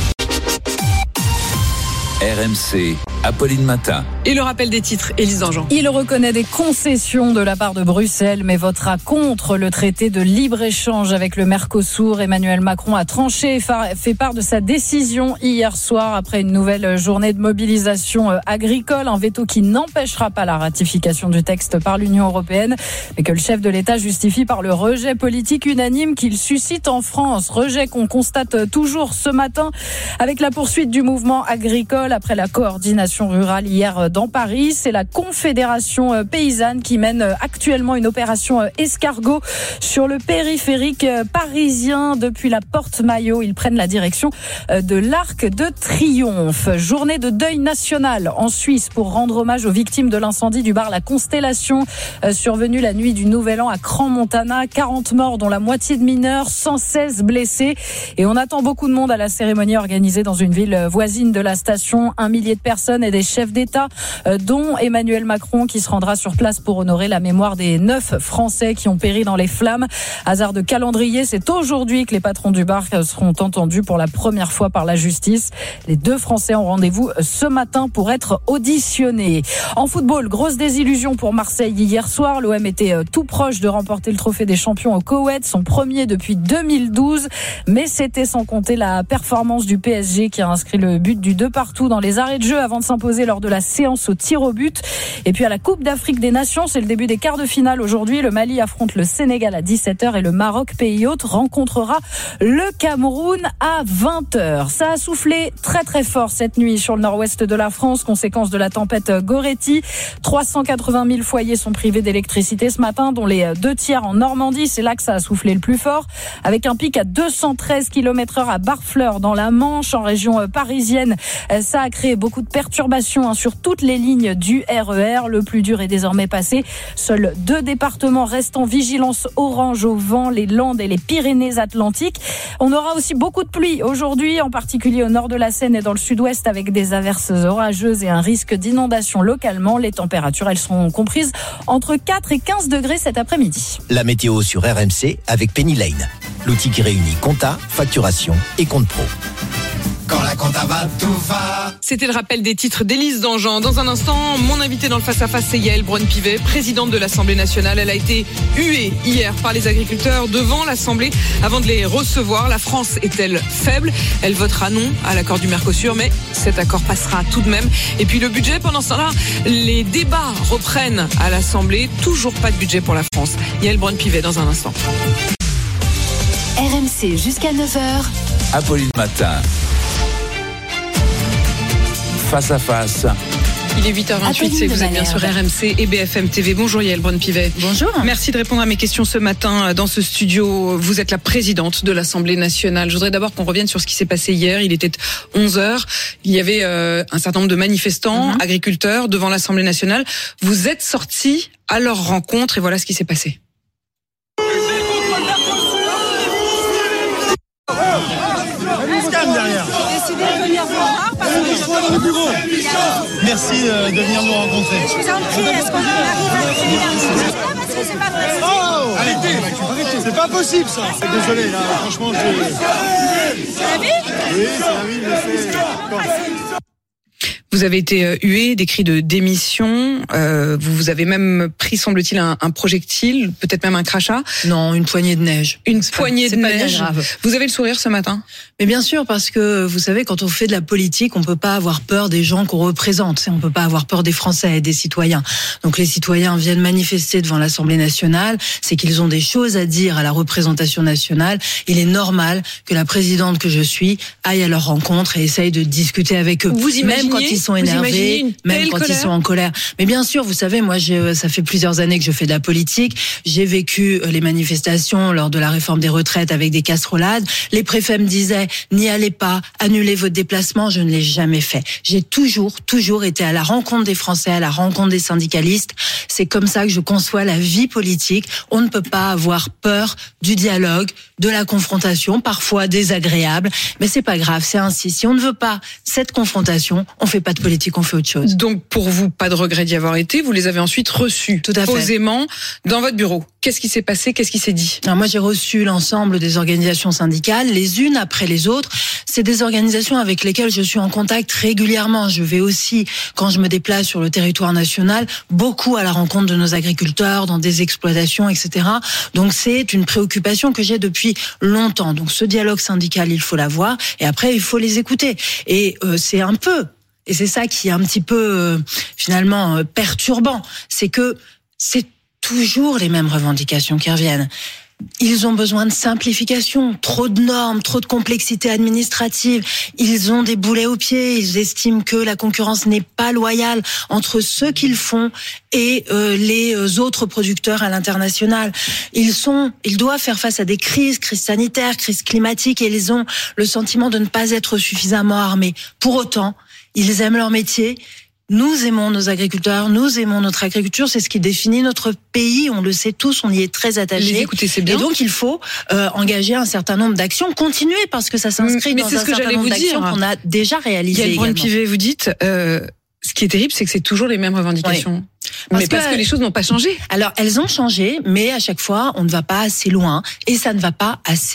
R M C, Apolline Matin. Et le rappel des titres, Élise Dangean. Il reconnaît des concessions de la part de Bruxelles, mais votera contre le traité de libre-échange avec le Mercosur. Emmanuel Macron a tranché et fait part de sa décision hier soir après une nouvelle journée de mobilisation agricole. Un veto qui n'empêchera pas la ratification du texte par l'Union européenne, mais que le chef de l'État justifie par le rejet politique unanime qu'il suscite en France. Rejet qu'on constate toujours ce matin avec la poursuite du mouvement agricole après la coordination rurale hier dans Paris. C'est la Confédération paysanne qui mène actuellement une opération escargot sur le périphérique parisien. Depuis la Porte Maillot, ils prennent la direction de l'Arc de Triomphe. Journée de deuil national en Suisse pour rendre hommage aux victimes de l'incendie du bar La Constellation survenu la nuit du Nouvel An à Crans-Montana. quarante morts dont la moitié de mineurs, cent seize blessés. Et on attend beaucoup de monde à la cérémonie organisée dans une ville voisine de la station. Un millier de personnes et des chefs d'État, dont Emmanuel Macron, qui se rendra sur place pour honorer la mémoire des neuf Français qui ont péri dans les flammes. Hasard de calendrier, c'est aujourd'hui que les patrons du bar seront entendus pour la première fois par la justice. Les deux Français ont rendez-vous ce matin pour être auditionnés. En football, grosse désillusion pour Marseille hier soir. L'O M était tout proche de remporter le trophée des champions au Koweït, son premier depuis deux mille douze. Mais c'était sans compter la performance du P S G qui a inscrit le but du deux partout dans les arrêts de jeu avant de s'imposer lors de la séance au tir au but. Et puis à la Coupe d'Afrique des Nations, c'est le début des quarts de finale aujourd'hui. Le Mali affronte le Sénégal à dix-sept heures et le Maroc, pays hôte, rencontrera le Cameroun à vingt heures. Ça a soufflé très très fort cette nuit sur le nord-ouest de la France, conséquence de la tempête Goretti. trois cent quatre-vingt mille foyers sont privés d'électricité ce matin, dont les deux tiers en Normandie. C'est là que ça a soufflé le plus fort, avec un pic à deux cent treize kilomètres heure à Barfleur dans la Manche. En région parisienne, ça a créé beaucoup de perturbations sur toutes les lignes du R E R. Le plus dur est désormais passé. Seuls deux départements restent en vigilance orange au vent, les Landes et les Pyrénées-Atlantiques. On aura aussi beaucoup de pluie aujourd'hui, en particulier au nord de la Seine et dans le sud-ouest, avec des averses orageuses et un risque d'inondation localement. Les températures, elles seront comprises entre quatre et quinze degrés cet après-midi. La météo sur R M C avec Penny Lane, l'outil qui réunit compta, facturation et compte pro. Quand la compta va, tout va. C'était le rappel des titres d'Élise Dangean. Dans un instant, mon invité dans le face-à-face, c'est Yaël Braun-Pivet, présidente de l'Assemblée nationale. Elle a été huée hier par les agriculteurs devant l'Assemblée avant de les recevoir. La France est-elle faible? Elle votera non à l'accord du Mercosur, mais cet accord passera tout de même. Et puis le budget, pendant ce temps-là, les débats reprennent à l'Assemblée. Toujours pas de budget pour la France. Yaël Braun-Pivet dans un instant. R M C jusqu'à neuf heures. Apolline Matin. Face à face. Il est huit heures vingt-huit, c'est vous êtes bien sur R M C et B F M T V. Bonjour Yaël Braun-Pivet. Bonjour. Merci de répondre à mes questions ce matin dans ce studio. Vous êtes la présidente de l'Assemblée nationale. Je voudrais d'abord qu'on revienne sur ce qui s'est passé hier. Il était onze heures. Il y avait euh, un certain nombre de manifestants, mm-hmm. agriculteurs devant l'Assemblée nationale. Vous êtes sortis à leur rencontre et voilà ce qui s'est passé. Derrière. J'ai décidé de venir vous voir parce que je bureau. Merci de venir nous rencontrer. Je vous en prie, est-ce qu'on arrive à créer un parce que c'est pas possible. Oh, arrêtez, c'est pas possible ça. Désolé, là, franchement, je... C'est la vie ? Oui, c'est la vie, mais c'est... Vous avez été hué, des cris de démission. Euh, vous, vous avez même pris, semble-t-il, un, un projectile, peut-être même un crachat. Non, une poignée de neige. Une poignée de neige. Vous avez le sourire ce matin ? Mais bien sûr, parce que vous savez, quand on fait de la politique, on peut pas avoir peur des gens qu'on représente. On peut pas avoir peur des Français et des citoyens. Donc les citoyens viennent manifester devant l'Assemblée nationale. C'est qu'ils ont des choses à dire à la représentation nationale. Il est normal que la présidente que je suis aille à leur rencontre et essaye de discuter avec eux. Vous imaginez, même quand ils sont énervés, même quand colère. Ils sont en colère. Mais bien sûr, vous savez, moi, j'ai, ça fait plusieurs années que je fais de la politique. J'ai vécu les manifestations lors de la réforme des retraites avec des casserolades. Les préfets me disaient, n'y allez pas, annulez votre déplacement. Je ne l'ai jamais fait. J'ai toujours, toujours été à la rencontre des Français, à la rencontre des syndicalistes. C'est comme ça que je conçois la vie politique. On ne peut pas avoir peur du dialogue, de la confrontation, parfois désagréable. Mais c'est pas grave, c'est ainsi. Si on ne veut pas cette confrontation, on fait pas de politique, on fait autre chose. Donc pour vous, pas de regret d'y avoir été. Vous les avez ensuite reçus tout à fait posément dans votre bureau. Qu'est-ce qui s'est passé? Qu'est-ce qui s'est dit? Alors moi, j'ai reçu l'ensemble des organisations syndicales, les unes après les autres. C'est des organisations avec lesquelles je suis en contact régulièrement. Je vais aussi, quand je me déplace sur le territoire national, beaucoup à la rencontre de nos agriculteurs, dans des exploitations, et cetera. Donc c'est une préoccupation que j'ai depuis longtemps. Donc ce dialogue syndical, il faut l'avoir. Et après, il faut les écouter. Et euh, c'est un peu... Et c'est ça qui est un petit peu, euh, finalement, euh, perturbant. C'est que c'est toujours les mêmes revendications qui reviennent. Ils ont besoin de simplification, trop de normes, trop de complexité administrative. Ils ont des boulets aux pieds. Ils estiment que la concurrence n'est pas loyale entre ceux qu'ils font et euh, les autres producteurs à l'international. Ils sont, ils doivent faire face à des crises, crises sanitaires, crises climatiques, et ils ont le sentiment de ne pas être suffisamment armés. Pour autant, ils aiment leur métier. Nous aimons nos agriculteurs, nous aimons notre agriculture, c'est ce qui définit notre pays, on le sait tous, on y est très attachés. Les écouter, c'est bien. Et donc il faut euh, engager un certain nombre d'actions, continuer parce que ça s'inscrit Mais dans c'est un ce que certain nombre d'actions qu'on a déjà réalisées. Yaël Braun-Pivet, vous dites, euh, ce qui est terrible, c'est que c'est toujours les mêmes revendications. Oui. Parce mais que, parce que les choses n'ont pas changé. Alors elles ont changé, mais à chaque fois, on ne va pas assez loin et ça ne va pas assez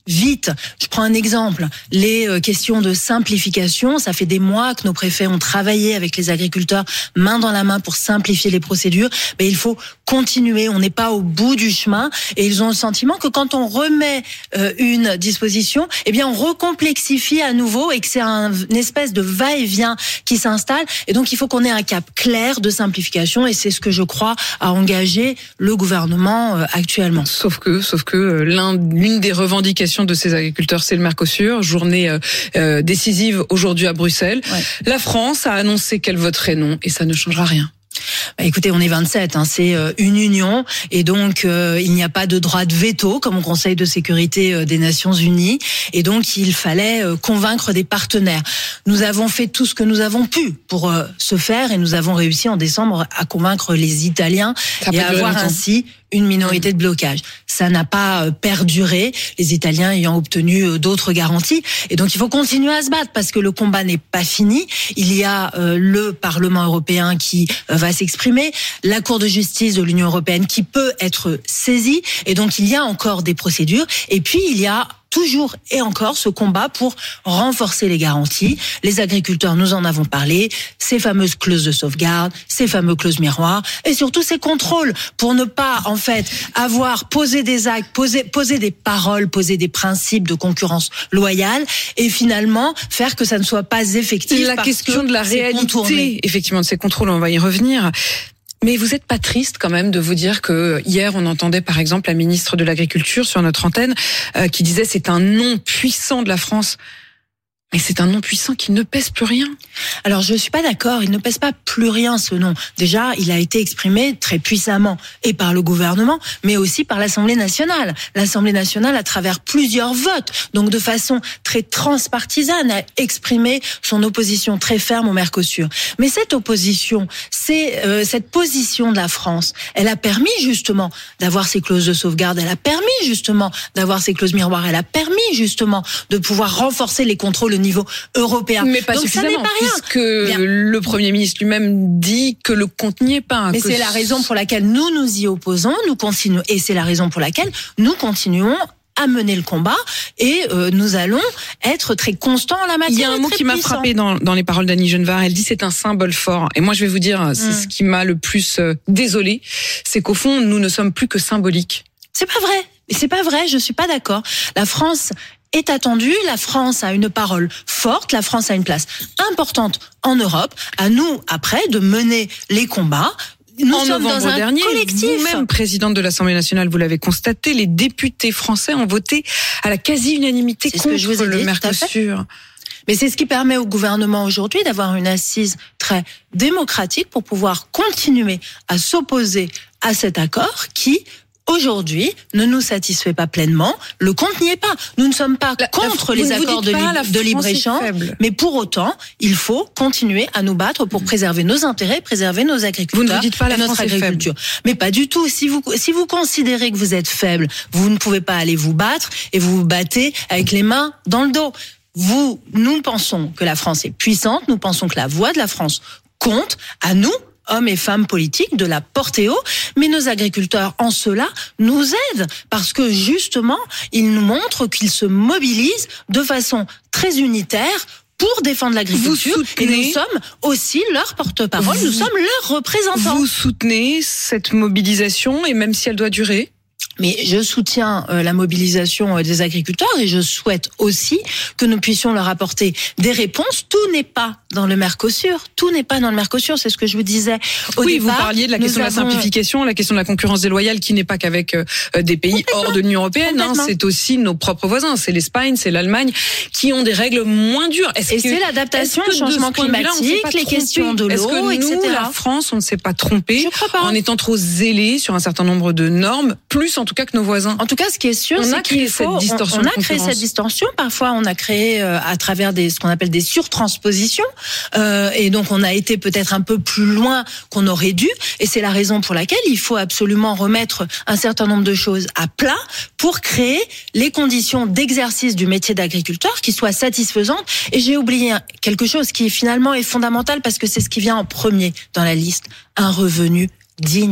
vite. Je prends un exemple. Les questions de simplification, ça fait des mois que nos préfets ont travaillé avec les agriculteurs main dans la main pour simplifier les procédures. Mais il faut continuer. On n'est pas au bout du chemin. Et ils ont le sentiment que quand on remet euh, une disposition, eh bien, on recomplexifie à nouveau et que c'est un, une espèce de va-et-vient qui s'installe. Et donc, il faut qu'on ait un cap clair de simplification. Et c'est ce que je crois a engagé le gouvernement euh, actuellement. Sauf que, sauf que euh, l'un, l'une des revendications de ces agriculteurs, c'est le Mercosur. Journée euh, euh, décisive aujourd'hui à Bruxelles. Ouais. La France a annoncé qu'elle voterait non et ça ne changera rien. Bah écoutez, on est vingt-sept, hein, c'est une union et donc euh, il n'y a pas de droit de veto comme au Conseil de sécurité des Nations Unies et donc il fallait euh, convaincre des partenaires. Nous avons fait tout ce que nous avons pu pour euh, ce faire et nous avons réussi en décembre à convaincre les Italiens et à avoir ainsi une minorité de blocage. Ça n'a pas perduré, les Italiens ayant obtenu d'autres garanties. Et donc il faut continuer à se battre parce que le combat n'est pas fini. Il y a euh, le Parlement européen qui euh, va s'exprimer, la Cour de justice de l'Union européenne qui peut être saisie. Et donc il y a encore des procédures. Et puis il y a toujours et encore ce combat pour renforcer les garanties. Les agriculteurs, nous en avons parlé, ces fameuses clauses de sauvegarde, ces fameux clauses miroirs et surtout ces contrôles pour ne pas en fait avoir posé des actes, poser poser des paroles, poser des principes de concurrence loyale et finalement faire que ça ne soit pas effectif. La parce question que de la réalité, effectivement, de ces contrôles, on va y revenir. Mais vous n'êtes pas triste quand même de vous dire que hier on entendait par exemple la ministre de l'Agriculture sur notre antenne euh, qui disait c'est un non puissant de la France. Mais c'est un non puissant qui ne pèse plus rien. Alors je suis pas d'accord, il ne pèse pas plus rien ce non. Déjà, il a été exprimé très puissamment et par le gouvernement, mais aussi par l'Assemblée nationale. L'Assemblée nationale, à travers plusieurs votes, donc de façon très transpartisane, a exprimé son opposition très ferme au Mercosur. Mais cette opposition, c'est euh, cette position de la France, elle a permis justement d'avoir ces clauses de sauvegarde, elle a permis justement d'avoir ces clauses miroirs, elle a permis justement de pouvoir renforcer les contrôles au niveau européen. Mais pas donc, suffisamment, ça n'est pas rien. puisque Bien. le Premier ministre lui-même dit que le compte n'y est pas. Mais que c'est la raison pour laquelle nous nous y opposons, nous continuons, et c'est la raison pour laquelle nous continuons à mener le combat et euh, nous allons être très constants en la matière. Il y a un mot qui m'a frappé dans, dans les paroles d'Annie Genevard. Elle dit c'est un symbole fort. Et moi je vais vous dire, c'est mmh. ce qui m'a le plus euh, désolée, c'est qu'au fond nous ne sommes plus que symboliques. C'est pas vrai. C'est pas vrai. Je suis pas d'accord. La France est attendue. La France a une parole forte. La France a une place importante en Europe. À nous, après, de mener les combats. Nous en sommes novembre dans un dernier, collectif. vous-même, présidente de l'Assemblée nationale, vous l'avez constaté, les députés français ont voté à la quasi-unanimité C'est contre ce que je vous ai le dit, Mercosur. Mais c'est ce qui permet au gouvernement aujourd'hui d'avoir une assise très démocratique pour pouvoir continuer à s'opposer à cet accord qui, aujourd'hui, ne nous satisfait pas pleinement. Le compte n'y est pas. Nous ne sommes pas la, contre la, les accords de, li- de libre-échange, mais pour autant, il faut continuer à nous battre pour mmh. préserver nos intérêts, préserver nos agriculteurs vous ne vous dites pas et la notre France agriculture. Mais pas du tout. Si vous, si vous considérez que vous êtes faible, vous ne pouvez pas aller vous battre et vous vous battez avec les mains dans le dos. Vous, nous pensons que la France est puissante, nous pensons que la voix de la France compte. À nous, hommes et femmes politiques, de la porter haut, mais nos agriculteurs en cela nous aident parce que justement, ils nous montrent qu'ils se mobilisent de façon très unitaire pour défendre l'agriculture. Et nous sommes aussi leur porte-parole, vous, nous sommes leurs représentants. Vous soutenez cette mobilisation et même si elle doit durer ? Mais je soutiens euh, la mobilisation euh, des agriculteurs et je souhaite aussi que nous puissions leur apporter des réponses. Tout n'est pas dans le Mercosur. Tout n'est pas dans le Mercosur. C'est ce que je vous disais au oui, départ. Oui, vous parliez de la question avons... de la simplification, la question de la concurrence déloyale qui n'est pas qu'avec euh, des pays hors de l'Union européenne. Hein, c'est aussi nos propres voisins. C'est l'Espagne, c'est l'Allemagne qui ont des règles moins dures. Est-ce et que, c'est l'adaptation au changement climatique, les questions de l'eau, est-ce que et cetera. Nous, la France, on ne s'est pas trompé je crois pas. en étant trop zélés sur un certain nombre de normes, plus en tout cas que nos voisins. En tout cas, ce qui est sûr, on c'est a créé faut, cette distorsion. On, on a créé cette distorsion. Parfois, on a créé euh, à travers des ce qu'on appelle des surtranspositions, euh, et donc on a été peut-être un peu plus loin qu'on aurait dû. Et c'est la raison pour laquelle il faut absolument remettre un certain nombre de choses à plat pour créer les conditions d'exercice du métier d'agriculteur qui soient satisfaisantes. Et j'ai oublié quelque chose qui finalement est fondamental parce que c'est ce qui vient en premier dans la liste, un revenu digne.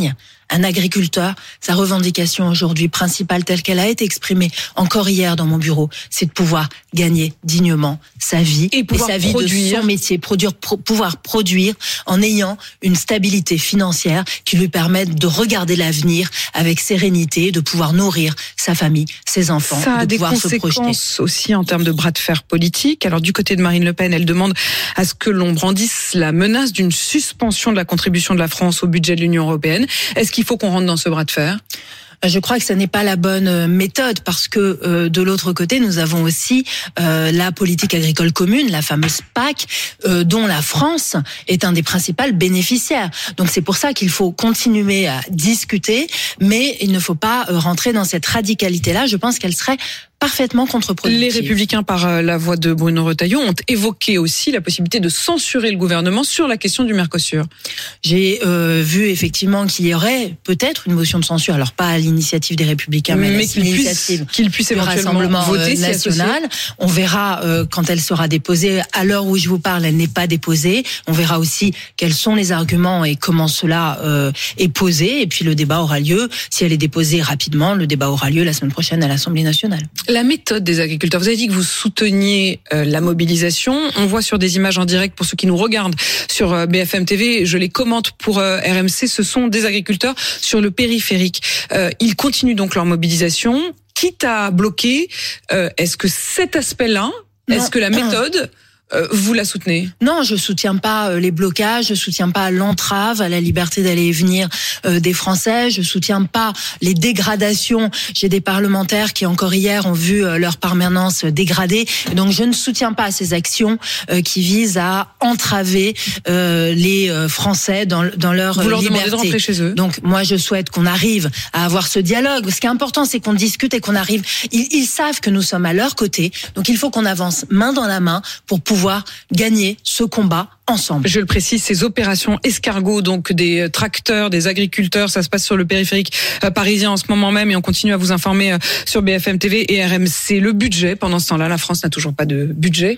Un agriculteur, sa revendication aujourd'hui principale telle qu'elle a été exprimée encore hier dans mon bureau, c'est de pouvoir gagner dignement sa vie et, et sa vie produire. de son métier, produire, pro, pouvoir produire en ayant une stabilité financière qui lui permette de regarder l'avenir avec sérénité, de pouvoir nourrir sa famille, ses enfants, Ça a de des pouvoir se projeter. conséquences aussi en termes de bras de fer politique. Alors du côté de Marine Le Pen, elle demande à ce que l'on brandisse la menace d'une suspension de la contribution de la France au budget de l'Union européenne. Est-ce qu'il faut qu'on rentre dans ce bras de fer ? Je crois que ce n'est pas la bonne méthode parce que euh, de l'autre côté, nous avons aussi euh, la politique agricole commune, la fameuse P A C, euh, dont la France est un des principaux bénéficiaires. Donc c'est pour ça qu'il faut continuer à discuter, mais il ne faut pas rentrer dans cette radicalité-là. Je pense qu'elle serait parfaitement contre-productive. Les Républicains, par la voix de Bruno Retailleau, ont évoqué aussi la possibilité de censurer le gouvernement sur la question du Mercosur. J'ai euh, vu effectivement qu'il y aurait peut-être une motion de censure, alors pas à l'initiative des Républicains, mais, mais qu'il puisse, qu'il puisse éventuellement voter national. On verra euh, quand elle sera déposée. À l'heure où je vous parle, elle n'est pas déposée. On verra aussi quels sont les arguments et comment cela euh, est posé. Et puis le débat aura lieu. Si elle est déposée rapidement, le débat aura lieu la semaine prochaine à l'Assemblée nationale. La méthode des agriculteurs. Vous avez dit que vous souteniez euh, la mobilisation. On voit sur des images en direct, pour ceux qui nous regardent sur euh, B F M T V, je les commente pour euh, R M C, ce sont des agriculteurs sur le périphérique. Euh, ils continuent donc leur mobilisation, quitte à bloquer. Euh, est-ce que cet aspect-là, non. est-ce que la méthode... Euh, vous la soutenez ? Non, je soutiens pas les blocages, je soutiens pas l'entrave à la liberté d'aller et venir euh, des Français, je soutiens pas les dégradations. J'ai des parlementaires qui encore hier ont vu euh, leur permanence dégradée, et donc je ne soutiens pas ces actions euh, qui visent à entraver euh, les euh, Français dans, dans leur vous leur liberté. Demandez de rentrer chez eux. Donc moi je souhaite qu'on arrive à avoir ce dialogue. Ce qui est important, c'est qu'on discute et qu'on arrive. Ils, ils savent que nous sommes à leur côté, donc il faut qu'on avance main dans la main pour pouvoir pouvoir gagner ce combat ensemble. Je le précise, ces opérations escargots, donc des tracteurs, des agriculteurs, ça se passe sur le périphérique parisien en ce moment même, et on continue à vous informer sur B F M T V et R M C. Le budget, pendant ce temps-là, la France n'a toujours pas de budget.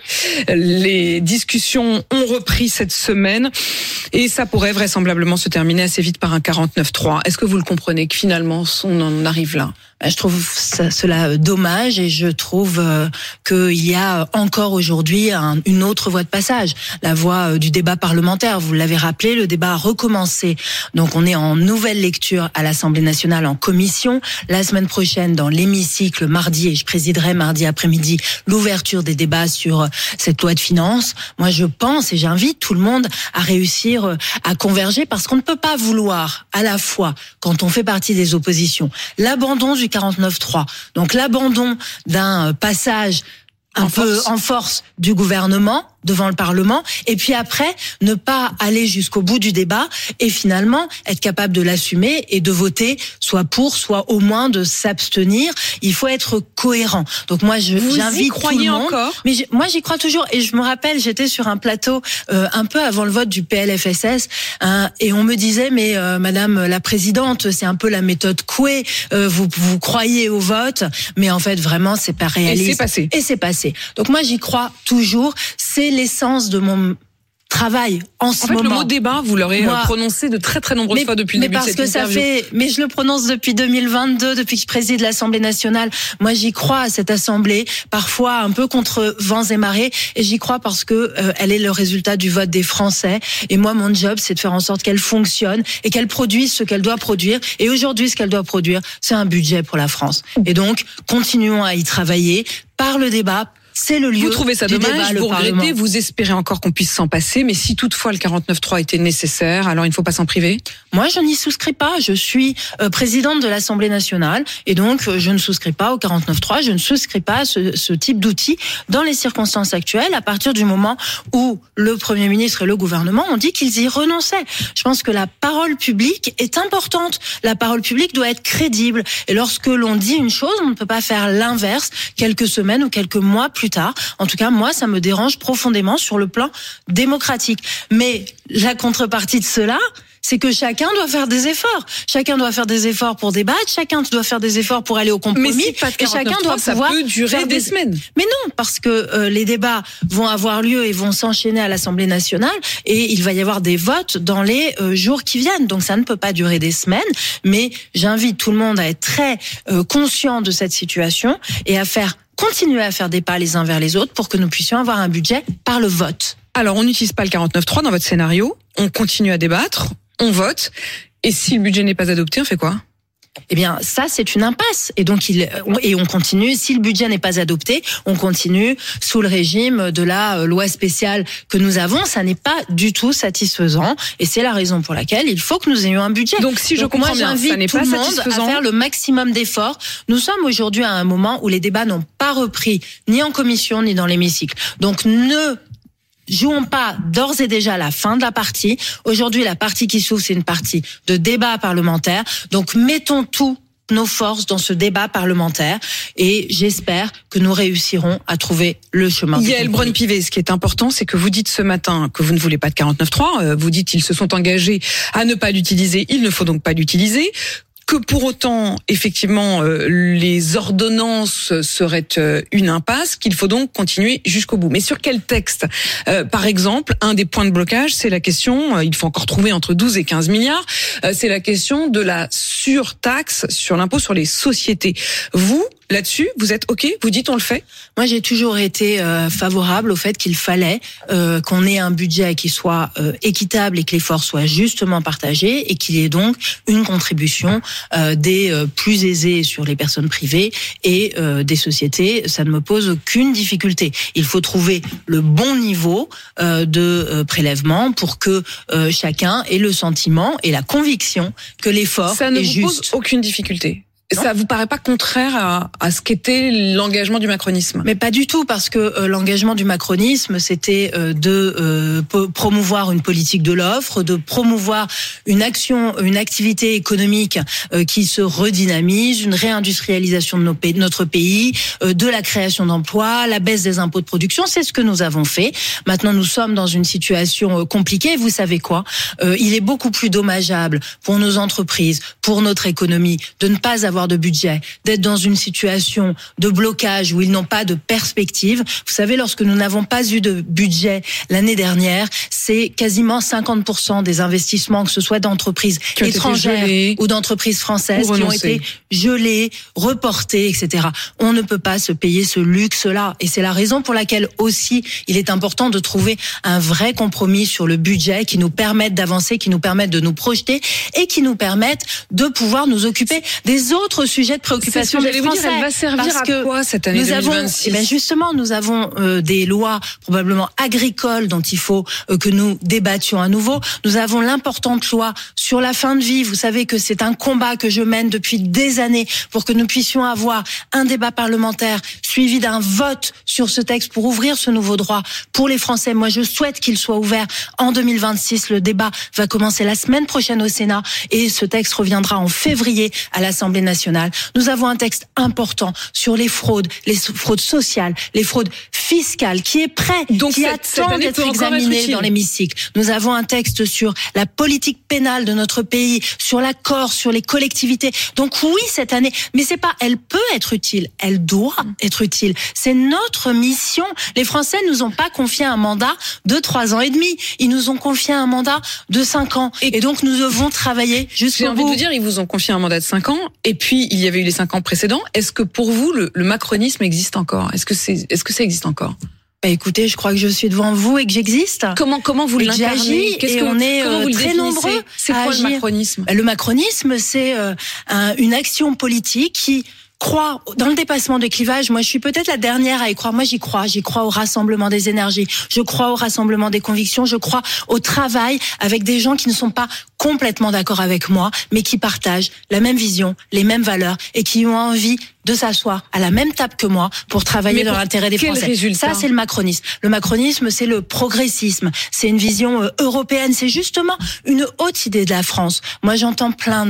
Les discussions ont repris cette semaine et ça pourrait vraisemblablement se terminer assez vite par un quarante-neuf trois. Est-ce que vous le comprenez que finalement on en arrive là ? Je trouve ça, cela dommage, et je trouve euh, qu'il y a encore aujourd'hui un, une autre voie de passage, la voie euh, du débat parlementaire. Vous l'avez rappelé, le débat a recommencé. Donc on est en nouvelle lecture à l'Assemblée nationale en commission. La semaine prochaine, dans l'hémicycle, mardi, et je présiderai mardi après-midi, l'ouverture des débats sur cette loi de finances. Moi je pense, et j'invite tout le monde à réussir à converger, parce qu'on ne peut pas vouloir à la fois, quand on fait partie des oppositions, l'abandon du quarante-neuf trois. Donc l'abandon d'un passage un peu en force du gouvernement devant le Parlement, et puis après ne pas aller jusqu'au bout du débat et finalement être capable de l'assumer et de voter soit pour, soit au moins de s'abstenir. Il faut être cohérent. Donc moi je Vous j'invite y croyez tout le monde, encore mais j- moi j'y crois toujours, et je me rappelle, j'étais sur un plateau euh, un peu avant le vote du P L F S S hein, et on me disait mais euh, madame la présidente, c'est un peu la méthode Coué, euh, vous vous croyez au vote, mais en fait vraiment c'est pas réaliste. Et c'est passé. Et c'est passé. Donc moi j'y crois toujours, c'est l'essence de mon travail en ce en fait, moment. Le mot débat, vous l'aurez Moi, prononcé de très très nombreuses mais, fois depuis le mais début de parce cette que ça interview. fait, mais je le prononce depuis deux mille vingt-deux, depuis que je préside l'Assemblée nationale. Moi, j'y crois à cette Assemblée, parfois un peu contre vents et marées, et j'y crois parce que euh, elle est le résultat du vote des Français. Et moi, mon job, c'est de faire en sorte qu'elle fonctionne et qu'elle produise ce qu'elle doit produire. Et aujourd'hui, ce qu'elle doit produire, c'est un budget pour la France. Et donc, continuons à y travailler par le débat. C'est le lieu. Vous trouvez ça du dommage, débat, vous le regrettez, Parlement. vous espérez encore qu'on puisse s'en passer, mais si toutefois le quarante-neuf trois était nécessaire, alors il ne faut pas s'en priver ? Moi, je n'y souscris pas. Je suis euh, présidente de l'Assemblée nationale, et donc euh, je ne souscris pas au quarante-neuf trois, je ne souscris pas à ce, ce type d'outil dans les circonstances actuelles, à partir du moment où le Premier ministre et le gouvernement ont dit qu'ils y renonçaient. Je pense que la parole publique est importante. La parole publique doit être crédible. Et lorsque l'on dit une chose, on ne peut pas faire l'inverse quelques semaines ou quelques mois plus tard. En tout cas, moi, ça me dérange profondément sur le plan démocratique. Mais la contrepartie de cela, c'est que chacun doit faire des efforts. Chacun doit faire des efforts pour débattre, chacun doit faire des efforts pour aller au compromis. Mais si pas de et chacun doit ça pouvoir peut durer faire des, des semaines. Mais non, parce que euh, les débats vont avoir lieu et vont s'enchaîner à l'Assemblée nationale et il va y avoir des votes dans les euh, jours qui viennent. Donc ça ne peut pas durer des semaines. Mais j'invite tout le monde à être très euh, conscient de cette situation et à faire continuer à faire des pas les uns vers les autres pour que nous puissions avoir un budget par le vote. Alors, on n'utilise pas le quarante-neuf trois dans votre scénario. On continue à débattre, on vote. Et si le budget n'est pas adopté, on fait quoi ? Eh bien, ça, c'est une impasse. Et donc, il, et on continue. Si le budget n'est pas adopté, on continue sous le régime de la loi spéciale que nous avons. Ça n'est pas du tout satisfaisant. Et c'est la raison pour laquelle il faut que nous ayons un budget. Donc, si je donc, comprends moi, bien, j'invite ça n'est tout pas le monde satisfaisant. à faire le maximum d'efforts. Nous sommes aujourd'hui à un moment où les débats n'ont pas repris, ni en commission, ni dans l'hémicycle. Donc, ne jouons pas d'ores et déjà la fin de la partie. Aujourd'hui, la partie qui s'ouvre, c'est une partie de débat parlementaire. Donc, mettons tout nos forces dans ce débat parlementaire et j'espère que nous réussirons à trouver le chemin. Yael Braun-Pivet, ce qui est important, c'est que vous dites ce matin que vous ne voulez pas de quarante-neuf trois. Vous dites qu'ils se sont engagés à ne pas l'utiliser. Il ne faut donc pas l'utiliser. Que pour autant, effectivement, euh, les ordonnances seraient euh, une impasse, qu'il faut donc continuer jusqu'au bout. Mais sur quel texte ? euh, Par exemple, un des points de blocage, c'est la question, euh, il faut encore trouver entre douze et quinze milliards, euh, c'est la question de la surtaxe sur l'impôt sur les sociétés. Vous, là-dessus, vous êtes OK ? Vous dites on le fait ? Moi, j'ai toujours été euh, favorable au fait qu'il fallait euh, qu'on ait un budget qui soit euh, équitable et que l'effort soit justement partagé et qu'il y ait donc une contribution euh, des euh, plus aisés sur les personnes privées et euh, des sociétés. Ça ne me pose aucune difficulté. Il faut trouver le bon niveau euh, de euh, prélèvement pour que euh, chacun ait le sentiment et la conviction que l'effort Ça ne est vous juste. pose aucune difficulté ? Ça vous paraît pas contraire à, à ce qu'était l'engagement du macronisme ? Mais pas du tout, parce que euh, l'engagement du macronisme, c'était euh, de euh, po- promouvoir une politique de l'offre, de promouvoir une action, une activité économique euh, qui se redynamise, une réindustrialisation de nos pays, notre pays, euh, de la création d'emplois, la baisse des impôts de production. C'est ce que nous avons fait. Maintenant, nous sommes dans une situation euh, compliquée. Vous savez quoi ? euh, Il est beaucoup plus dommageable pour nos entreprises, pour notre économie, de ne pas avoir de budget, d'être dans une situation de blocage où ils n'ont pas de perspective. Vous savez, lorsque nous n'avons pas eu de budget l'année dernière, c'est quasiment cinquante pour cent des investissements, que ce soit d'entreprises étrangères ou d'entreprises françaises, qui ont été gelés, reportés, et cetera. On ne peut pas se payer ce luxe-là. Et c'est la raison pour laquelle aussi il est important de trouver un vrai compromis sur le budget qui nous permette d'avancer, qui nous permette de nous projeter et qui nous permette de pouvoir nous occuper des autres sujet de préoccupation des Français. Dire, elle va servir parce à que quoi cette année nous deux mille vingt-six ? avons, eh ben justement, nous avons euh, des lois probablement agricoles dont il faut euh, que nous débattions à nouveau. Nous avons l'importante loi sur la fin de vie. Vous savez que c'est un combat que je mène depuis des années pour que nous puissions avoir un débat parlementaire suivi d'un vote sur ce texte pour ouvrir ce nouveau droit pour les Français. Moi, je souhaite qu'il soit ouvert en deux mille vingt-six. Le débat va commencer la semaine prochaine au Sénat et ce texte reviendra en février à l'Assemblée nationale. Nous avons un texte important sur les fraudes, les fraudes sociales, les fraudes fiscales, qui est prêt, Donc qui cette, attend cette d'être examiné dans l'hémicycle. Nous avons un texte sur la politique pénale de notre pays, sur l'accord, sur les collectivités. Donc oui, cette année, mais c'est pas, elle peut être utile, elle doit être utile. C'est notre mission. Les Français nous ont pas confié un mandat de trois ans et demi. Ils nous ont confié un mandat de cinq ans. Et, et donc nous devons travailler jusqu'au bout. J'ai envie de vous dire, ils vous ont confié un mandat de cinq ans, et puis il y avait eu les cinq ans précédents. Est-ce que pour vous, le, le macronisme existe encore ? Est-ce que c'est, est-ce que ça existe encore ? Bah écoutez, je crois que je suis devant vous et que j'existe. Comment comment vous l'incarnez ? Qu'est-ce que on est comment vous le très nombreux. C'est quoi le macronisme ? Le macronisme, c'est euh, un, une action politique qui croit dans le dépassement des clivages. Moi, je suis peut-être la dernière à y croire. Moi, j'y crois. J'y crois au rassemblement des énergies. Je crois au rassemblement des convictions. Je crois au travail avec des gens qui ne sont pas complètement d'accord avec moi, mais qui partagent la même vision, les mêmes valeurs et qui ont envie de s'asseoir à la même table que moi pour travailler mais dans pour l'intérêt des quel Français. Résultat ? Ça, c'est le macronisme. Le macronisme, c'est le progressisme. C'est une vision euh, européenne. C'est justement une haute idée de la France. Moi, j'entends plein de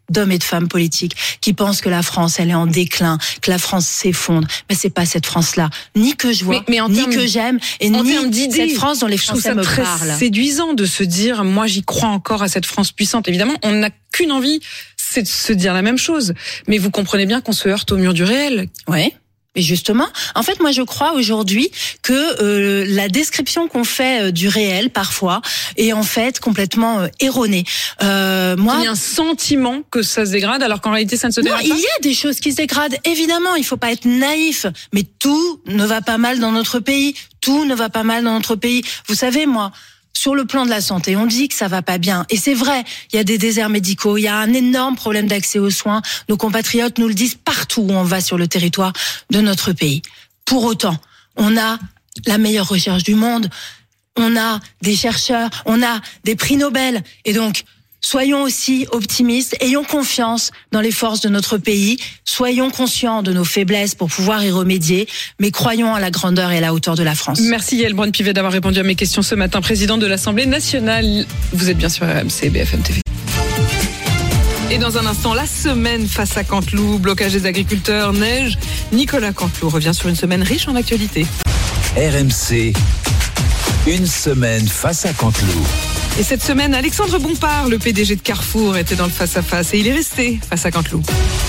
d'hommes et de femmes politiques qui pensent que la France, elle est en déclin, que la France s'effondre. Mais c'est pas cette France-là, ni que je vois, mais, mais ni termes, que j'aime, et ni cette France dont les Français me parlent. Je trouve ça très séduisant de se dire, moi j'y crois encore à cette France puissante. Évidemment, on n'a qu'une envie, c'est de se dire la même chose. Mais vous comprenez bien qu'on se heurte au mur du réel. Ouais. Mais justement, en fait, moi, je crois aujourd'hui que euh, la description qu'on fait euh, du réel, parfois, est en fait complètement euh, erronée. Euh, moi, il y a un sentiment que ça se dégrade, alors qu'en réalité, ça ne se dégrade non, pas. Il y a des choses qui se dégradent, évidemment. Il faut pas être naïf, mais tout ne va pas mal dans notre pays. Tout ne va pas mal dans notre pays. Vous savez, moi, sur le plan de la santé, on dit que ça va pas bien. Et c'est vrai, il y a des déserts médicaux, il y a un énorme problème d'accès aux soins. Nos compatriotes nous le disent partout où on va sur le territoire de notre pays. Pour autant, on a la meilleure recherche du monde, on a des chercheurs, on a des prix Nobel. Et donc, soyons aussi optimistes, ayons confiance dans les forces de notre pays, soyons conscients de nos faiblesses pour pouvoir y remédier, mais croyons à la grandeur et à la hauteur de la France. Merci Yael Braun-Pivet d'avoir répondu à mes questions ce matin, présidente de l'Assemblée nationale. Vous êtes bien sur R M C, B F M T V. Et dans un instant, la semaine face à Canteloup, blocage des agriculteurs, neige. Nicolas Canteloup revient sur une semaine riche en actualité. R M C, une semaine face à Canteloup. Et cette semaine, Alexandre Bompard, le P D G de Carrefour, était dans le face-à-face et il est resté face à Canteloup.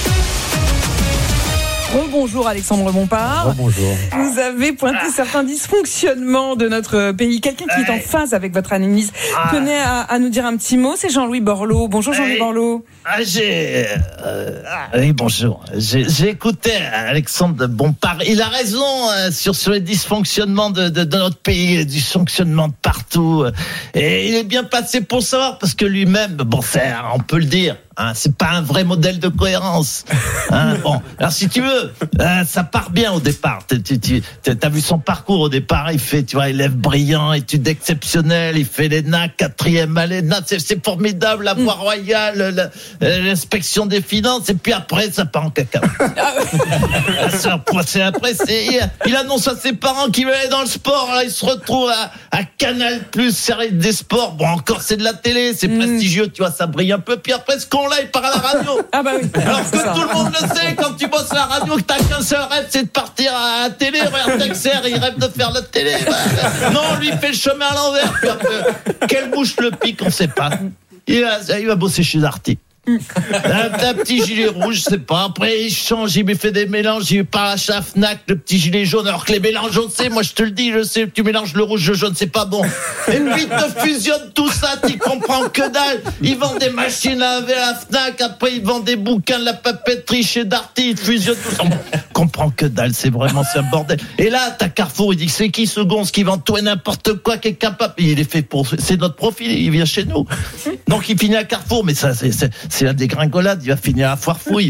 Rebonjour Alexandre Bompard. Rebonjour. Vous avez pointé ah. certains dysfonctionnements de notre pays. Quelqu'un qui est en phase avec votre analyse ah. tenait à, à nous dire un petit mot, c'est Jean-Louis Borloo. Bonjour Jean-Louis hey. Borloo. Ah, j'ai, euh, ah, oui, bonjour. J'ai, j'ai écouté Alexandre Bompard. Il a raison euh, sur, sur les dysfonctionnements de, de, de notre pays, les dysfonctionnements de partout. Et il est bien placé pour savoir parce que lui-même, bon, c'est, on peut le dire, hein, c'est pas un vrai modèle de cohérence. Hein, bon, alors si tu veux, euh, ça part bien au départ. Tu, tu, tu, t'as vu son parcours au départ. Il fait, tu vois, élève brillant, études exceptionnelles. Il fait l'E N A, quatrième année. C'est, c'est formidable, la voie royale. La, l'inspection des finances, et puis après ça part en caca. c'est après c'est, il annonce à ses parents qu'il veut aller dans le sport, là, il se retrouve à, à Canal Plus, série des sports. Bon, encore c'est de la télé, c'est mm. prestigieux, tu vois, ça brille un peu, puis après ce con là il part à la radio. Ah bah oui. Alors que ça. Tout le monde le sait, quand tu bosses à la radio, que t'as qu'un seul rêve, c'est de partir à la télé. Regarde Texer, il rêve de faire la télé. Bah, non, lui il fait le chemin à l'envers, puis après, quelle bouche le pique, on sait pas. Il va, il va bosser chez Darty. Un, un petit gilet rouge, je sais pas. Après, il change, il me fait des mélanges, il part à la Fnac, le petit gilet jaune. Alors que les mélanges, on sait, moi je te le dis, je sais, tu mélanges le rouge, le jaune, c'est pas bon. Et puis, il te fusionne tout ça, tu comprends que dalle. Ils vendent des machines à laver à la Fnac, après, ils vendent des bouquins de la papeterie chez Darty, ils te fusionnent tout ça. On comprend que dalle, c'est vraiment, c'est un bordel. Et là, t'as Carrefour, il dit, c'est qui ce gonce qui vend tout et n'importe quoi, qui est capable. Et il est fait pour, c'est notre profil, il vient chez nous. Donc, il finit à Carrefour, mais ça, c'est, c'est, c'est la dégringolade, il va finir à Foire Fouille.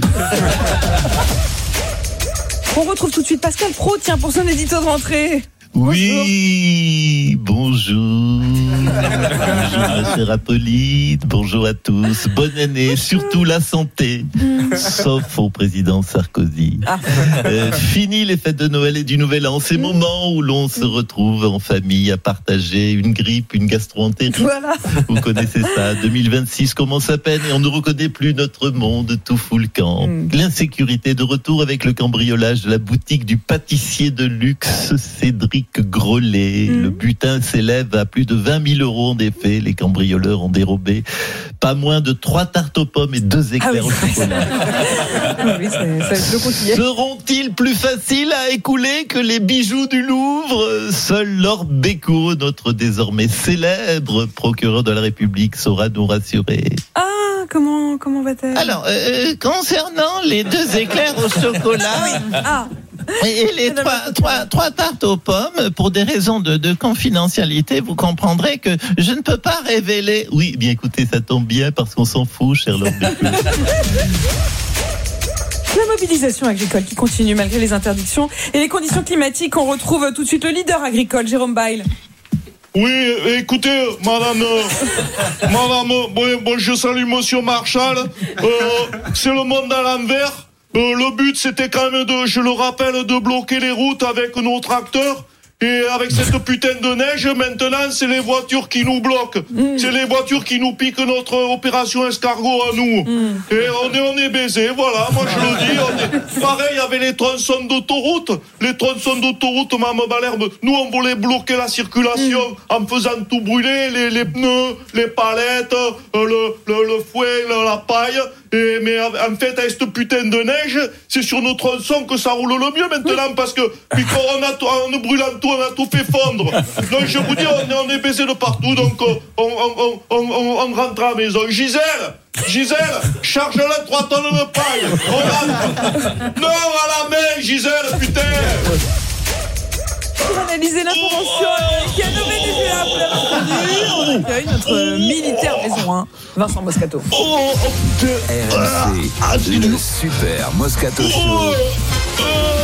On retrouve tout de suite Pascal Praud, tiens, pour son édito de rentrée. Oui, bonjour. Bonjour, ma chère Apolline. Bonjour à tous. Bonne année, surtout la santé. Sauf au président Sarkozy. Ah. Euh, fini les fêtes de Noël et du Nouvel An. Ces moments où l'on se retrouve en famille à partager une grippe, une gastro-entérite. Voilà. Vous connaissez ça. deux mille vingt-six commence à peine et on ne reconnaît plus notre monde. Tout fout le camp. Mm. L'insécurité de retour avec le cambriolage de la boutique du pâtissier de luxe Cédric Grolet. Mmh. Le butin s'élève à plus de vingt mille euros en effet. Les cambrioleurs ont dérobé pas moins de trois tartes aux pommes et deux éclairs ah oui. au chocolat. Oui, c'est, c'est seront-ils plus faciles à écouler que les bijoux du Louvre ? Seul Laure Bécaud, notre désormais célèbre procureur de la République, saura nous rassurer. Ah, comment, comment va-t-elle ? Alors, euh, concernant les deux éclairs au chocolat... ah. Et les trois, trois, trois tartes aux pommes, pour des raisons de, de confidentialité, vous comprendrez que je ne peux pas révéler. Oui, bien écoutez, ça tombe bien parce qu'on s'en fout, cher Laure Bécaud. La mobilisation agricole qui continue malgré les interdictions et les conditions climatiques. On retrouve tout de suite le leader agricole, Jérôme Bail. Oui, écoutez, madame, euh, madame, bon, bon, je salue monsieur Marchal. Euh, c'est le monde à l'envers. Euh, le but, c'était quand même de, je le rappelle, de bloquer les routes avec nos tracteurs. Et avec cette putain de neige, maintenant, c'est les voitures qui nous bloquent. Mmh. C'est les voitures qui nous piquent notre opération escargot à nous. Mmh. Et on est, on est baisés, voilà, moi je le dis. On est... Pareil, il y avait les tronçons d'autoroute. Les tronçons d'autoroute, Mme Malherbe, nous on voulait bloquer la circulation mmh. en faisant tout brûler, les, les pneus, les palettes, le, le, le fouet, le, la paille. Et, mais en fait, avec cette putain de neige, c'est sur nos tronçons que ça roule le mieux maintenant, parce que puis on a tout, en brûlant tout, on a tout fait fondre. Donc je vous dis, on est, on est baisé de partout, donc on, on, on, on, on, on rentre à la maison. Gisèle, Gisèle, charge-la trois tonnes de paille. On rentre. Non, à la main, Gisèle, putain. Pour analyser l'intervention américaine au Venezuela, on accueille notre militaire maison un, Vincent Moscato. Oh, oh putain. R M C, ah, le super Moscato Show. Oh, oh,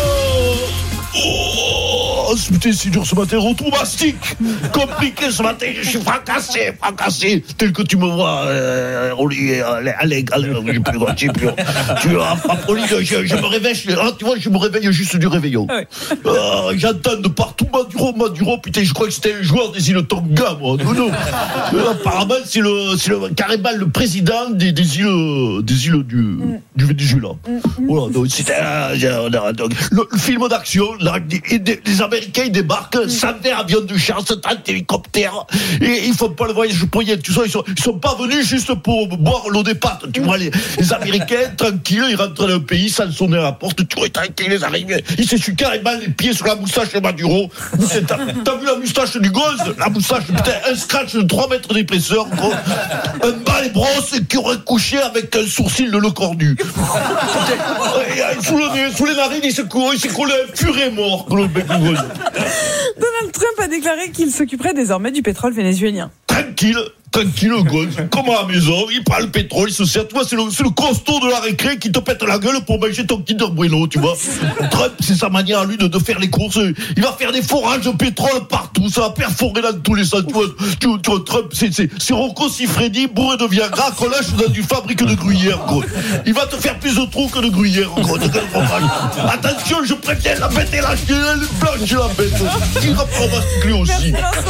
oh, putain, c'est dur ce matin, retour mastic. Compliqué ce matin, je suis fracassé, fracassé. Tel que tu me vois, euh, Olivier, allez, allez, j'ai plus droit, j'ai plus. Tu vois, Olivier, je, je me réveille, ah, tu vois, je me réveille juste du réveillon. Ah oui. euh, j'entends de partout Maduro, Maduro, putain, je crois que c'était un joueur des îles Tonga, moi. Non, non. Euh, apparemment, c'est le, c'est le, carrément le président des, des îles, des îles du, mm. du Venezuela. Mm. Voilà, donc c'était, euh, donc, le, le film d'action, là, les, les Américains, ils débarquent, cent vingt avions de chasse, trente hélicoptères, et ils font pas le voyage pour rien, tout ça, ils sont, ils sont pas venus juste pour boire l'eau des pâtes, tu vois, les, les Américains, tranquilles, ils rentrent dans le pays sans sonner à la porte, tu vois, tranquilles, ils arrivent, ils s'essuient carrément les pieds sur la moustache de Maduro. T'as, t'as vu la moustache du gosse? La moustache, putain, un scratch de trois mètres d'épaisseur, gros. Un balai brosse qui aurait couché avec un sourcil de le cornu. Sous le nez, sous les narines, il s'est collé, il s'est collé un furet mort, le bec du gosse. Donald Trump a déclaré qu'il s'occuperait désormais du pétrole vénézuélien. Tranquille. Tranquille, le gosse, comme à la maison, il prend le pétrole, il se sert. Tu vois, c'est le, c'est le costaud de la récré qui te pète la gueule pour manger ton Kinder Bueno, tu vois. Trump, c'est sa manière à lui de, de faire les courses. Il va faire des forages de pétrole partout, ça va perforer dans tous les sens. Tu vois, tu, tu vois Trump, c'est, c'est, c'est Rocco Siffredi, bourré de Viagra, qu'on lâche dans une fabrique de gruyère, gros. Il va te faire plus de trous que de gruyère, gros. Attention, je préviens la bête et la chienne, blanche la bête. Il va prendre un clé aussi. Merci,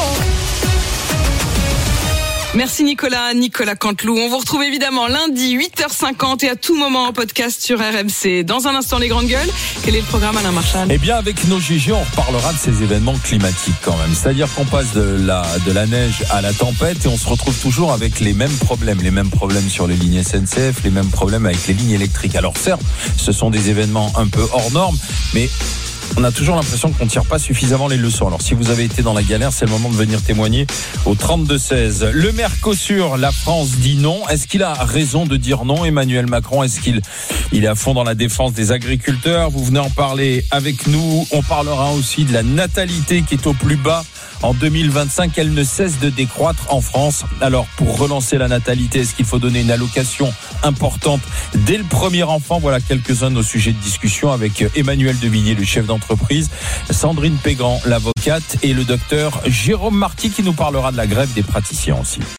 Merci Nicolas, Nicolas Canteloup. On vous retrouve évidemment lundi huit heures cinquante et à tout moment en podcast sur R M C. Dans un instant, les grandes gueules. Quel est le programme, Alain Marchal ? Eh bien, avec nos G G, on reparlera de ces événements climatiques quand même. C'est-à-dire qu'on passe de la, de la neige à la tempête et on se retrouve toujours avec les mêmes problèmes. Les mêmes problèmes sur les lignes S N C F, les mêmes problèmes avec les lignes électriques. Alors certes, ce sont des événements un peu hors normes, mais on a toujours l'impression qu'on ne tire pas suffisamment les leçons. Alors si vous avez été dans la galère, c'est le moment de venir témoigner au trente-deux seize. Le Mercosur, la France dit non. Est-ce qu'il a raison de dire non, Emmanuel Macron ? Est-ce qu'il il est à fond dans la défense des agriculteurs ? Vous venez en parler avec nous. On parlera aussi de la natalité qui est au plus bas en deux mille vingt-cinq. Elle ne cesse de décroître en France. Alors pour relancer la natalité, est-ce qu'il faut donner une allocation importante dès le premier enfant ? Voilà quelques-uns de nos sujets de discussion avec Emmanuel Devilliers, le chef d'entreprise, Sandrine Pégrand, l'avocate, et le docteur Jérôme Marty qui nous parlera de la grève des praticiens aussi.